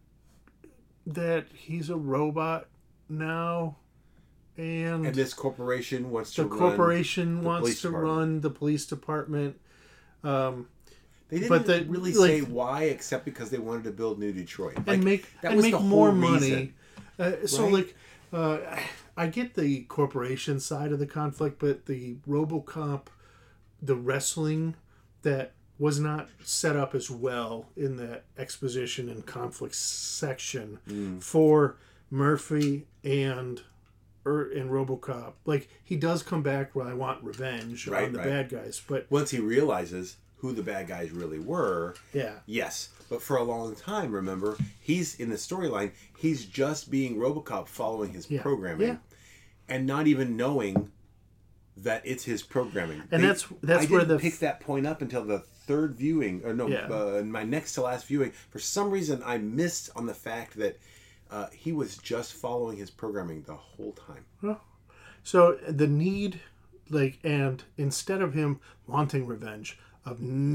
that he's a robot now, and, and this corporation wants to the run corporation the wants to department. run the police department. Um, They didn't but the, really like, say why, except because they wanted to build New Detroit like, and make that and was make the more whole money. reason. Uh, so right? like, uh, I get the corporation side of the conflict, but the RoboCop, the wrestling that was not set up as well in the exposition and conflict section mm. for Murphy and er, and RoboCop. Like he does come back where I want revenge right, on the right. bad guys, but once he realizes who the bad guys really were, yeah, yes. But for a long time, remember, he's in the storyline. He's just being RoboCop, following his yeah. programming, yeah. and not even knowing that it's his programming. And they, that's that's I where didn't the pick that point up until the third viewing, or no, Yeah. uh, in my next to last viewing. For some reason, I missed on the fact that uh, he was just following his programming the whole time. Well, so the need, like, and instead of him wanting revenge, of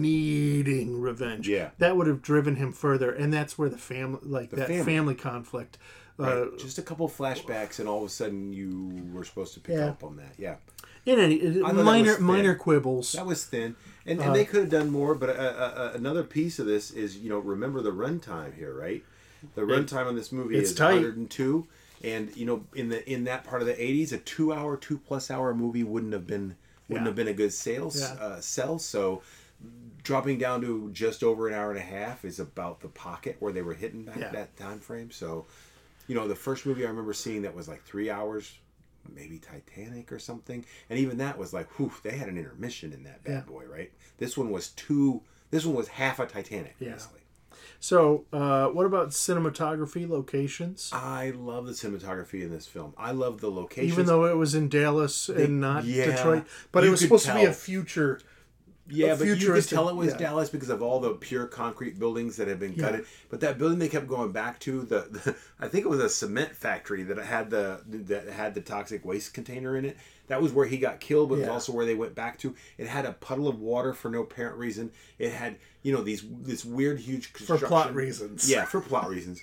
needing revenge, Yeah. that would have driven him further, and that's where the family, like The that family. family, conflict. Right. Uh, Just a couple flashbacks, and all of a sudden you were supposed to pick Yeah. up on that. Yeah, in any thought that minor was thin. minor quibbles. that was thin, and, and Uh, they could have done more. But uh, uh, another piece of this is, you know, remember the runtime here, right? The runtime on this movie it's is tight. one hundred two, and you know, in the in that part of the eighties, a two-hour, two-plus hour movie wouldn't have been wouldn't Yeah. have been a good sales Yeah. uh, sell. So, dropping down to just over an hour and a half is about the pocket where they were hitting back Yeah. that time frame. So, you know, the first movie I remember seeing that was like three hours, maybe Titanic or something, and even that was like, whew, they had an intermission in that bad Yeah. boy, right? This one was two. This one was half a Titanic, Yeah. basically. So, uh, what about cinematography, locations? I love the cinematography in this film. I love the locations. Even though it was in Dallas and not yeah. Detroit, but You it was could supposed to be a tell. future. Yeah, a but you could futuristic- tell it was yeah. Dallas because of all the pure concrete buildings that had been Yeah. gutted. But that building they kept going back to, the, the I think it was a cement factory that had the that had the toxic waste container in it. That was where he got killed, but it was Yeah. also where they went back to. It had a puddle of water for no apparent reason. It had, you know, these this weird huge For construction. plot reasons. Yeah, for plot reasons.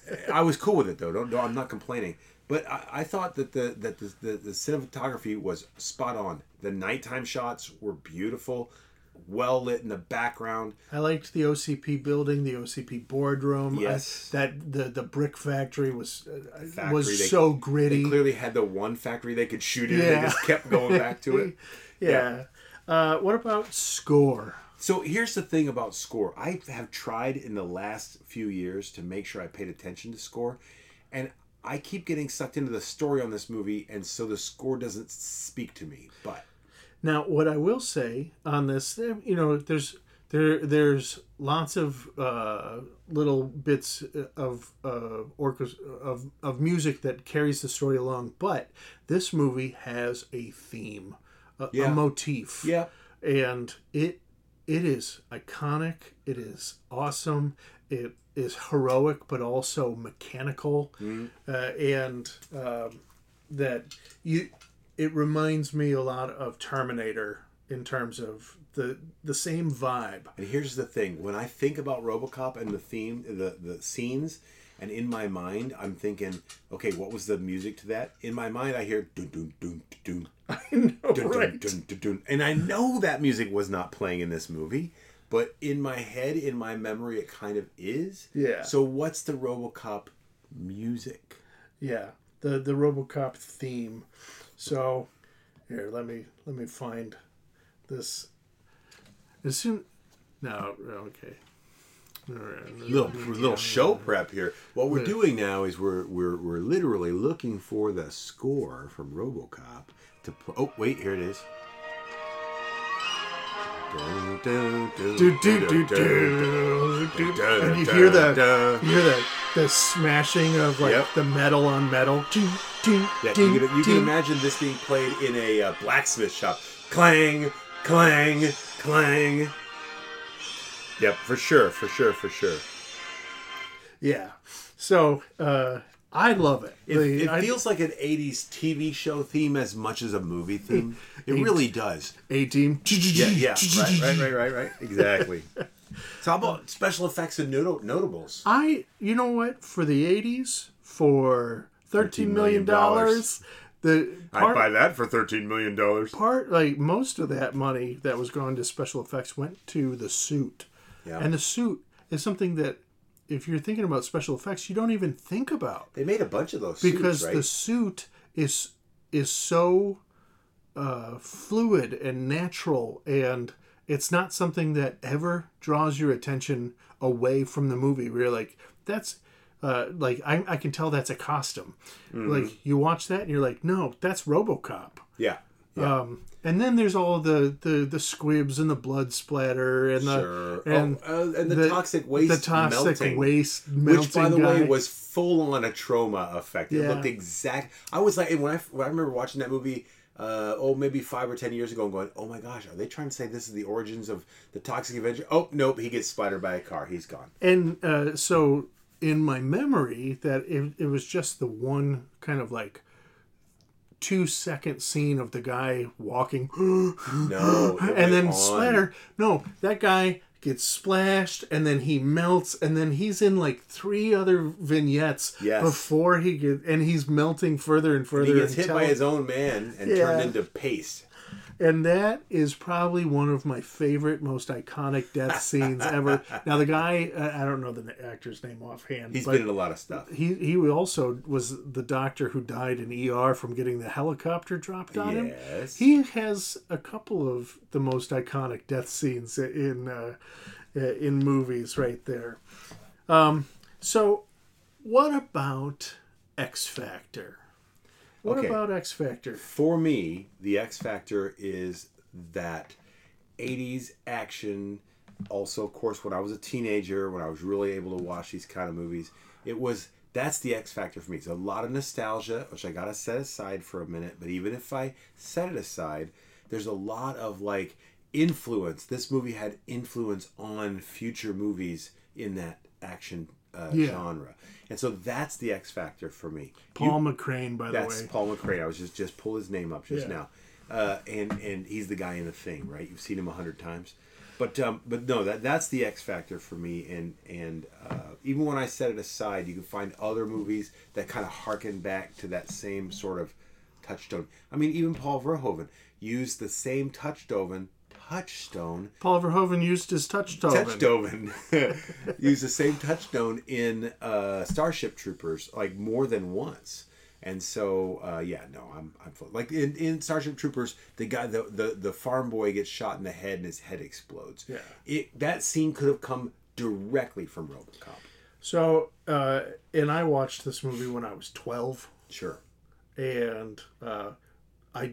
I was cool with it though. Don't, don't I'm not complaining. But I, I thought that the that the, the the cinematography was spot on. The nighttime shots were beautiful, well lit in the background. I liked the O C P building, the O C P boardroom. Yes. I, that the the brick factory was uh, Factory, was they- so They gritty. clearly had the one factory they could shoot in. Yeah. They just kept going back to it. yeah. Uh, what about score? So here's the thing about score. I have tried in the last few years to make sure I paid attention to score, and I keep getting sucked into the story on this movie, and so the score doesn't speak to me. But Now, what I will say on this, there- you know, there's there there's lots of uh, little bits of uh, orchestra of of music that carries the story along, but this movie has a theme, a, Yeah. a motif, yeah, and it it is iconic. It is awesome. It is heroic, but also mechanical, Mm-hmm. uh, and um, that you. It reminds me a lot of Terminator in terms of the the same vibe. and here's the thing: when I think about RoboCop and the theme, the the scenes, and in my mind, I'm thinking, okay, what was the music to that? In my mind, I hear dun dun dun dun. I know, Dun, dun, right? dun, dun, dun. And I know that music was not playing in this movie, but in my head, in my memory, it kind of is. Yeah. So what's the RoboCop music? Yeah, the the RoboCop theme. So here, let me let me find this. As soon, no, okay. All right. Little little show prep here. What we're doing now is we're we're we're literally looking for the score from RoboCop to pl- oh wait, here it is. Do do do do do. And you hear the you hear the the smashing of like Yep. the metal on metal. Yeah, you can, you can imagine this being played in a uh, blacksmith shop. Clang, clang, clang. Yep, for sure, for sure, for sure. Yeah. So uh, I love it. It, The- it I- feels like an eighties T V show theme as much as a movie theme. It really does. A-Team. Yeah, yeah, right, right, right, right, right. Exactly. So how about special effects and not- notables? I, you know what? For the eighties, for thirteen million dollars, the part, I'd buy that for thirteen million dollars. part, like most of that money that was going to special effects went to the suit. Yeah. And the suit is something that, if you're thinking about special effects, you don't even think about. They made a bunch of those Because suits, right? the suit is is so uh, fluid and natural, and it's not something that ever draws your attention away from the movie. Where you're like, that's uh, like I, I can tell that's a costume. Mm-hmm. Like you watch that and you're like, no, that's RoboCop. yeah. Yeah. Um, and then there's all the, the, the squibs and the blood splatter and the Sure. and, oh, uh, and the, toxic waste the toxic melting. waste melting Which, by the guy. way, was full on a trauma effect. It Yeah. looked exact. I was like, and when I, when I remember watching that movie, uh, oh, maybe five or ten years ago, and going, oh my gosh, are they trying to say this is the origins of the Toxic Avenger? Oh, nope, he gets splattered by a car. He's gone. And uh, so in my memory, that it, it was just the one kind of like two second scene of the guy walking No. it and went then on. splatter. No, that guy gets splashed and then he melts and then he's in like three other vignettes Yes. before he get and he's melting further and further. He gets hit until- by his own man and Yeah. turned into paste. And that is probably one of my favorite, most iconic death scenes ever. Now the guy, uh, I don't know the actor's name offhand. He's but been in a lot of stuff. He he also was the doctor who died in E R from getting the helicopter dropped on him. Yes. He has a couple of the most iconic death scenes in uh, in movies right there. Um, so, what about X Factor? What Okay. about X Factor? For me, the X Factor is that eighties action. Also, of course, when I was a teenager, when I was really able to watch these kind of movies, it was that's the X Factor for me. It's a lot of nostalgia, which I gotta set aside for a minute. But even if I set it aside, there's a lot of like influence. This movie had influence on future movies in that action uh, Yeah. genre, and so that's the X Factor for me. Paul McCrane, by the That's way. Paul McCrane. I was just just pull his name up just Yeah. now, uh, and and he's the guy in the Thing, right? You've seen him a hundred times, but um, but no, that that's the X Factor for me. And and uh, even when I set it aside, you can find other movies that kind of harken back to that same sort of touchstone. I mean, even Paul Verhoeven used the same touchstone. Touchstone. Paul Verhoeven used his touchstone. Touchstone. Used the same touchstone in uh, Starship Troopers like more than once. And so, uh, yeah, no, I'm, I'm full. Like in, in Starship Troopers, the guy, the, the the farm boy gets shot in the head and his head explodes. Yeah. It that scene could have come directly from RoboCop. So, uh, and I watched this movie when I was twelve, Sure. and uh, I,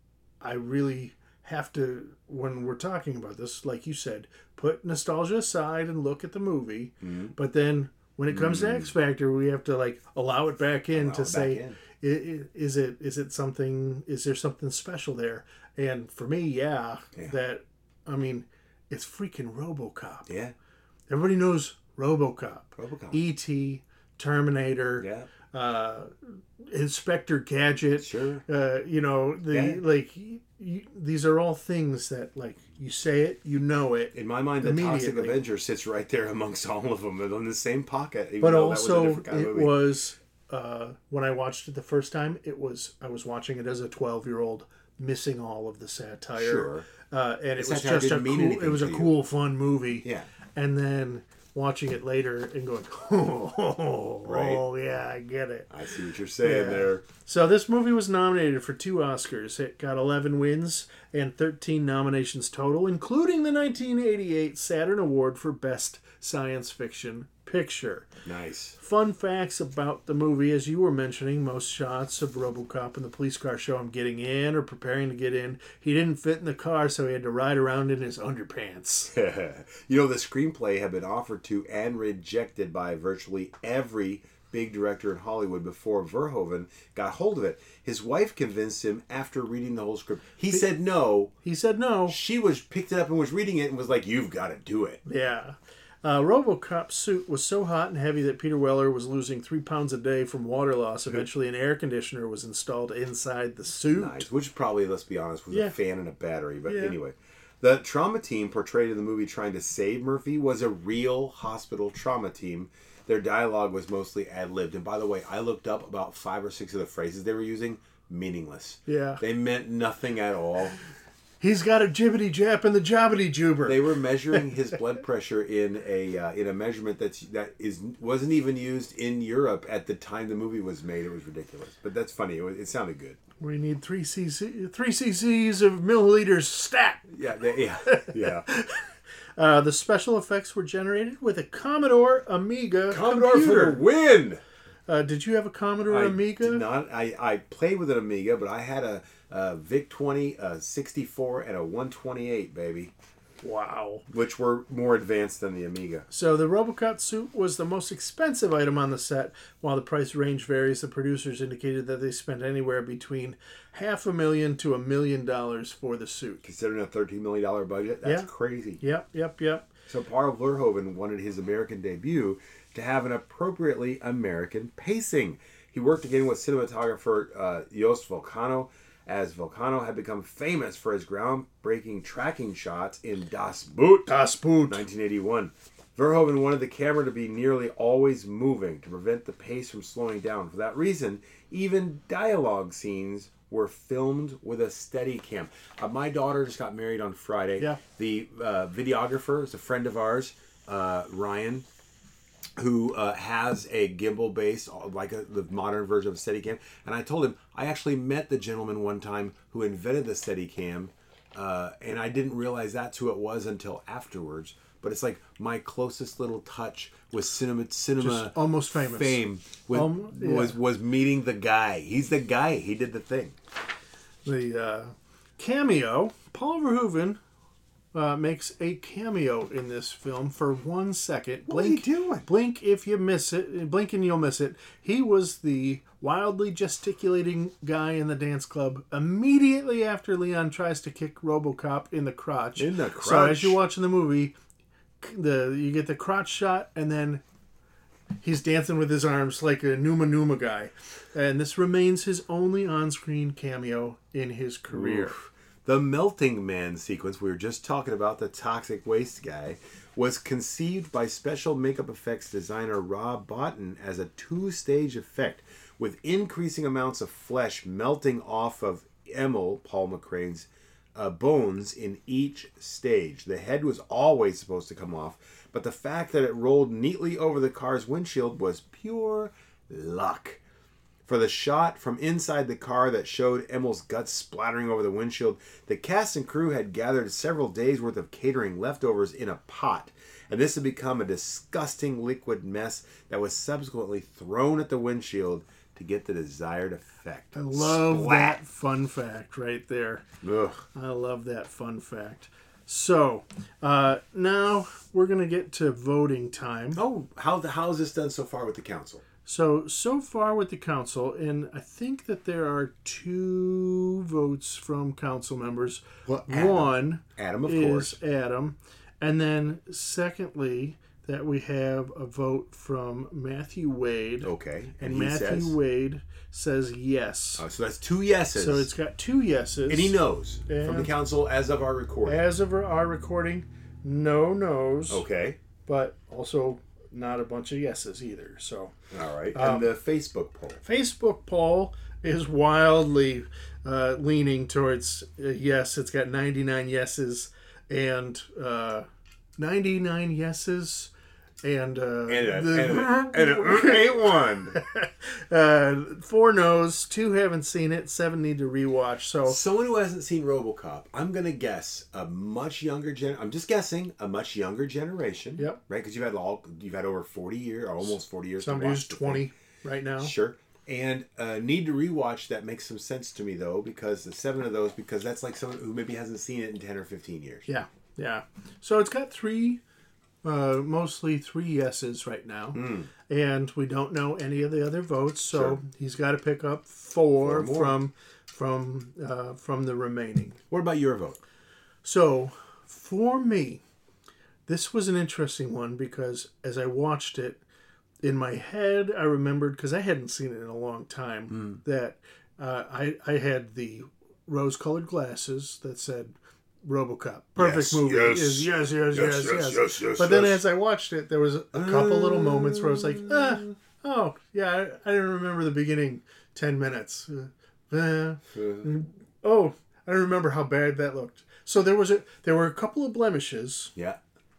I really have to, when we're talking about this, like you said, put nostalgia aside and look at the movie. Mm-hmm. But then when it comes to X Factor, we have to like allow it back in Allow to it back say, in. i- i- is it is it something? Is there something special there? And for me, yeah, Yeah. that I mean, it's freaking RoboCop. Yeah. Everybody knows RoboCop, RoboCop. E T, Terminator, Yeah. uh, Inspector Gadget. Sure. Uh, you know, the Yeah. like y y these are all things that like you say it, you know it. In my mind, the Toxic Immediately. Avenger sits right there amongst all of them, in the same pocket. Even But though that was a also, different kind of it movie. was uh, when I watched it the first time. It was I was watching it as a twelve-year-old missing all of the satire. Sure. Uh, and The it was satire just a didn't mean cool, anything it was a to you. cool, fun movie. Yeah. And then watching it later and going, oh, Right. oh yeah, I get it. I see what you're saying Yeah. there. So this movie was nominated for two Oscars. It got eleven wins and thirteen nominations total, including the nineteen eighty-eight Saturn Award for Best Science Fiction Picture. Nice. Fun facts about the movie, as you were mentioning, most shots of RoboCop in the police car show him getting in or preparing to get in. He didn't fit in the car, so he had to ride around in his underpants. You know, the screenplay had been offered to and rejected by virtually every big director in Hollywood before Verhoeven got hold of it. His wife convinced him after reading the whole script. He said no. He said no. She was picked it up and was reading it and was like, "You've got to do it." Yeah. Uh, RoboCop's suit was so hot and heavy that Peter Weller was losing three pounds a day from water loss. Eventually, an air conditioner was installed inside the suit. Nice. Which probably, let's be honest, was Yeah. a fan and a battery. But Yeah. anyway, the trauma team portrayed in the movie trying to save Murphy was a real hospital trauma team. Their dialogue was mostly ad-libbed. And by the way, I looked up about five or six of the phrases they were using. Meaningless. Yeah. They meant nothing at all. He's got a jibbity jap and the jobbity juber. They were measuring his blood pressure in a uh, in a measurement that's that is wasn't even used in Europe at the time the movie was made. It was ridiculous, but that's funny. It, was, it sounded good. We need three cc three cc's of milliliters stat. Yeah, they, yeah, yeah. Uh, the special effects were generated with a Commodore Amiga Commodore computer. for the win. Uh, did you have a Commodore I Amiga? did not. I, I played with an Amiga, but I had a, a VIC twenty, a sixty-four, and a one twenty-eight, baby, Wow. which were more advanced than the Amiga. So the Robocop suit was the most expensive item on the set. While the price range varies, the producers indicated that they spent anywhere between half a million to a million dollars for the suit. Considering a thirteen million dollars budget, that's Yeah. crazy. Yep, yep, yep. So Paul Verhoeven wanted his American debut to have an appropriately American pacing. He worked again with cinematographer uh, Jost Volcano, as Volcano had become famous for his groundbreaking tracking shots in Das Boot, Das Boot. nineteen eighty-one. Verhoeven wanted the camera to be nearly always moving to prevent the pace from slowing down. For that reason, even dialogue scenes were filmed with a steady cam. Uh, my daughter just got married on Friday. Yeah. The uh, videographer is a friend of ours, uh, Ryan, who uh, has a gimbal based, like a, the modern version of a Steadicam. And I told him, I actually met the gentleman one time who invented the Steadicam, uh, and I didn't realize that's who it was until afterwards. But it's like my closest little touch with cinema, cinema Just almost famous. fame with, Um, yeah. was was meeting the guy. He's the guy. He did the thing. The uh, cameo, Paul Verhoeven uh, makes a cameo in this film for one second. What was he doing? Blink if you miss it. Blink and you'll miss it. He was the wildly gesticulating guy in the dance club immediately after Leon tries to kick RoboCop in the crotch. In the So crotch. as you're watching the movie, the you get the crotch shot and then he's dancing with his arms like a Numa Numa guy. And this remains his only on-screen cameo in his career. Oof. The Melting Man sequence we were just talking about, the toxic waste guy, was conceived by special makeup effects designer Rob Bottin as a two-stage effect, with increasing amounts of flesh melting off of Emil, Paul McCrane's, uh, bones in each stage. The head was always supposed to come off, but the fact that it rolled neatly over the car's windshield was pure luck. For the shot from inside the car that showed Emil's guts splattering over the windshield, the cast and crew had gathered several days' worth of catering leftovers in a pot, and this had become a disgusting liquid mess that was subsequently thrown at the windshield to get the desired effect. I love Splat. that fun fact right there. Ugh. I love that fun fact. So, uh, now we're going to get to voting time. Oh, how how is this done so far with the council? So, so far with the council, and I think that there are two votes from council members. Well, Adam. One Adam, of is course. Adam. And then, secondly, that we have a vote from Matthew Wade. Okay, and, And he Matthew says, Wade says yes. oh, so that's two yeses. So it's got two yeses. and he knows from the And- council as of our recording. As of our recording, no no's. Okay, But also not a bunch of yeses either. So all right. Um, And the Facebook poll. Facebook poll is wildly uh, leaning towards uh, yes. It's got ninety-nine yeses and uh, ninety-nine yeses and uh, And a, the, and a, and a ain't one. uh, four no's, two haven't seen it, seven need to rewatch. So Someone who hasn't seen RoboCop, I'm gonna guess a much younger gen. I'm just guessing a much younger generation. Yep. Right, because you've had all you've had over forty years, or almost forty years. somebody who's twenty right now. Sure. And uh, need to rewatch. That makes some sense to me though, because the seven of those, because that's like someone who maybe hasn't seen it in ten or fifteen years. Yeah, yeah. So it's got three, uh, mostly three yeses right now, Mm. and we don't know any of the other votes. So Sure. he's got to pick up four, Four more. from from uh, from the remaining. What about your vote? So for me, this was an interesting one because as I watched it, in my head, I remembered, because I hadn't seen it in a long time, that uh, I, I had the rose-colored glasses that said RoboCop. Perfect Yes, movie. yes. Is yes, yes, yes, yes, yes, yes, yes, But then yes. as I watched it, there was a couple little moments where I was like, ah, oh, yeah, I, I didn't remember the beginning ten minutes. Uh, uh, oh, I don't remember how bad that looked. So there was a there were a couple of blemishes. Yeah.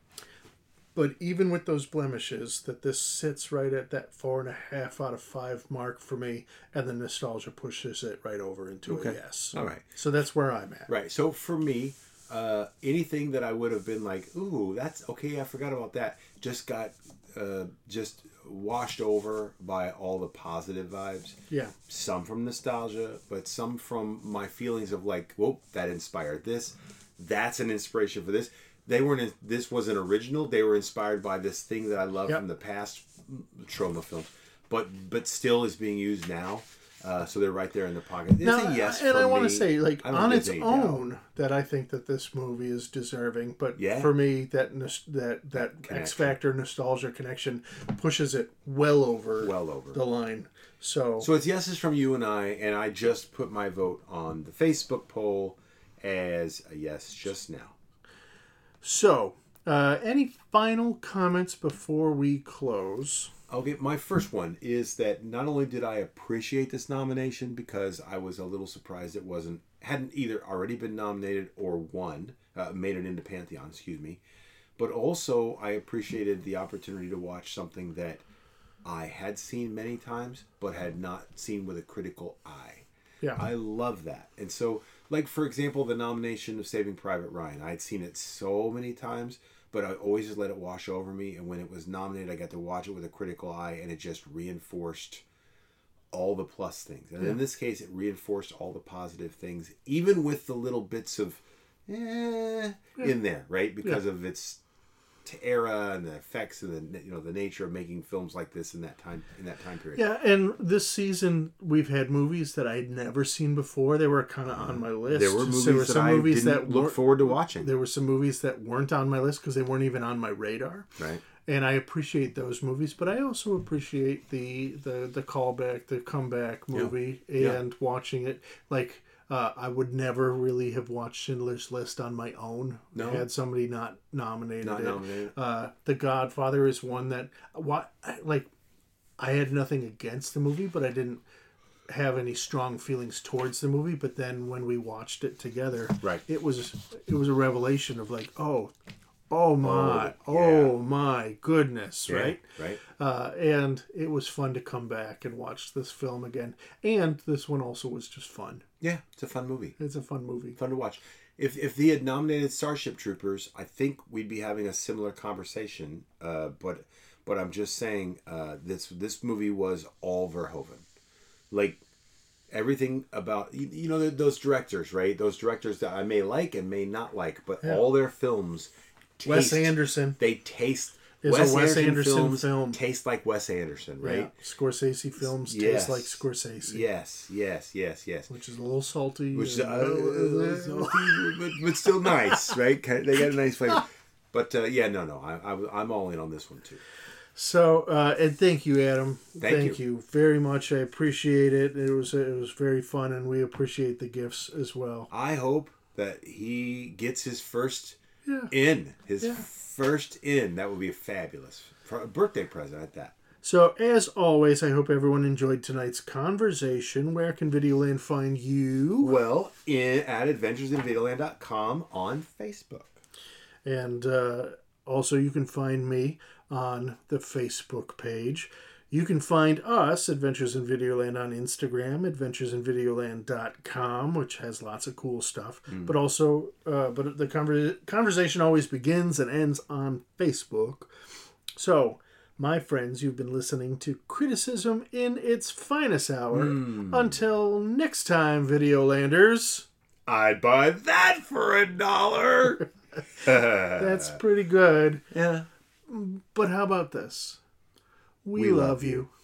But even with those blemishes, that this sits right at that four and a half out of five mark for me, and the nostalgia pushes it right over into Okay. a yes. All right. So that's where I'm at. Right. So for me, uh, anything that I would have been like, ooh, that's okay, I forgot about that, just got uh, just washed over by all the positive vibes. Yeah. Some from nostalgia, but some from my feelings of like, whoa, that inspired this. That's an inspiration for this. They weren't. In, this wasn't original. They were inspired by this thing that I love Yep. from the past trauma films, but but still is being used now. Uh, so they're right there in the pocket. It's Now, a yes and for I want me. to say, like, I don't on think its there's any doubt. own, that I think that this movie is deserving. But Yeah. for me, that nos- that that X connection. Factor nostalgia connection pushes it well over Well over. the line. So, So it's yeses from you and I, and I just put my vote on the Facebook poll as a yes just now. so uh, any final comments before we close? Okay, my first one is that not only did I appreciate this nomination because I was a little surprised it wasn't hadn't either already been nominated or won, uh, made it into Pantheon, excuse me, but also I appreciated the opportunity to watch something that I had seen many times but had not seen with a critical eye. Yeah. I love that. And so, like, for example, the nomination of Saving Private Ryan. I'd seen it so many times, but I always just let it wash over me. And when it was nominated, I got to watch it with a critical eye, and it just reinforced all the plus things. And Yeah. in this case, it reinforced all the positive things, even with the little bits of eh, in there, right? Because of its t- era and the effects and the you know the nature of making films like this in that time in that time period. Yeah, and this season we've had movies that I'd never seen before. They were kind of on my list. There were movies there were that some I movies didn't that look weren't- forward to watching. There were some movies that weren't on my list because they weren't even on my radar. Right. And I appreciate those movies, but I also appreciate the the, the callback, the comeback movie, Yeah. and watching it. Like, uh, I would never really have watched Schindler's List on my own No. had somebody not nominated Not it. nominated. Uh, the Godfather is one that, what, like, I had nothing against the movie, but I didn't have any strong feelings towards the movie. But then when we watched it together, Right. it was it was a revelation of like, oh. Oh my! Oh, Oh, yeah. my goodness! Yeah, Right, Right. uh, and it was fun to come back and watch this film again. And this one also was just fun. Yeah, it's a fun movie. It's a fun movie. Fun to watch. If if they had nominated Starship Troopers, I think we'd be having a similar conversation. Uh, but but I'm just saying, uh, this this movie was all Verhoeven, like everything about you, you know those directors, right? Those directors that I may like and may not like, but Yeah. all their films. Wes taste- Anderson They taste. is a Wes Anderson films film. taste like Wes Anderson, right? Yeah. Scorsese films Yes. taste like Scorsese, Yes, yes, yes, yes. which is a little salty. Which is, and- uh, salty, but, but still nice, right? Kind of- They got a nice flavor. But uh, yeah, no, no, I, I, I'm all in on this one too. So, uh, and thank you, Adam. Thank you. very much. I appreciate it. It was it was very fun, and we appreciate the gifts as well. I hope that he gets his first Yeah. in, his Yeah. first in. That would be fabulous. For a birthday present at that. So, as always, I hope everyone enjoyed tonight's conversation. Where can Videoland find you? Well, in, at adventures in videoland dot com on Facebook. And uh, also, you can find me on the Facebook page. You can find us, Adventures in Videoland, on Instagram, adventures in videoland dot com, which has lots of cool stuff. Mm. But also, uh, but the conver- conversation always begins and ends on Facebook. So, my friends, you've been listening to Criticism in its Finest Hour. Mm. Until next time, Videolanders. I'd buy that for a dollar. That's pretty good. Yeah. But how about this? We, we love, love you. you.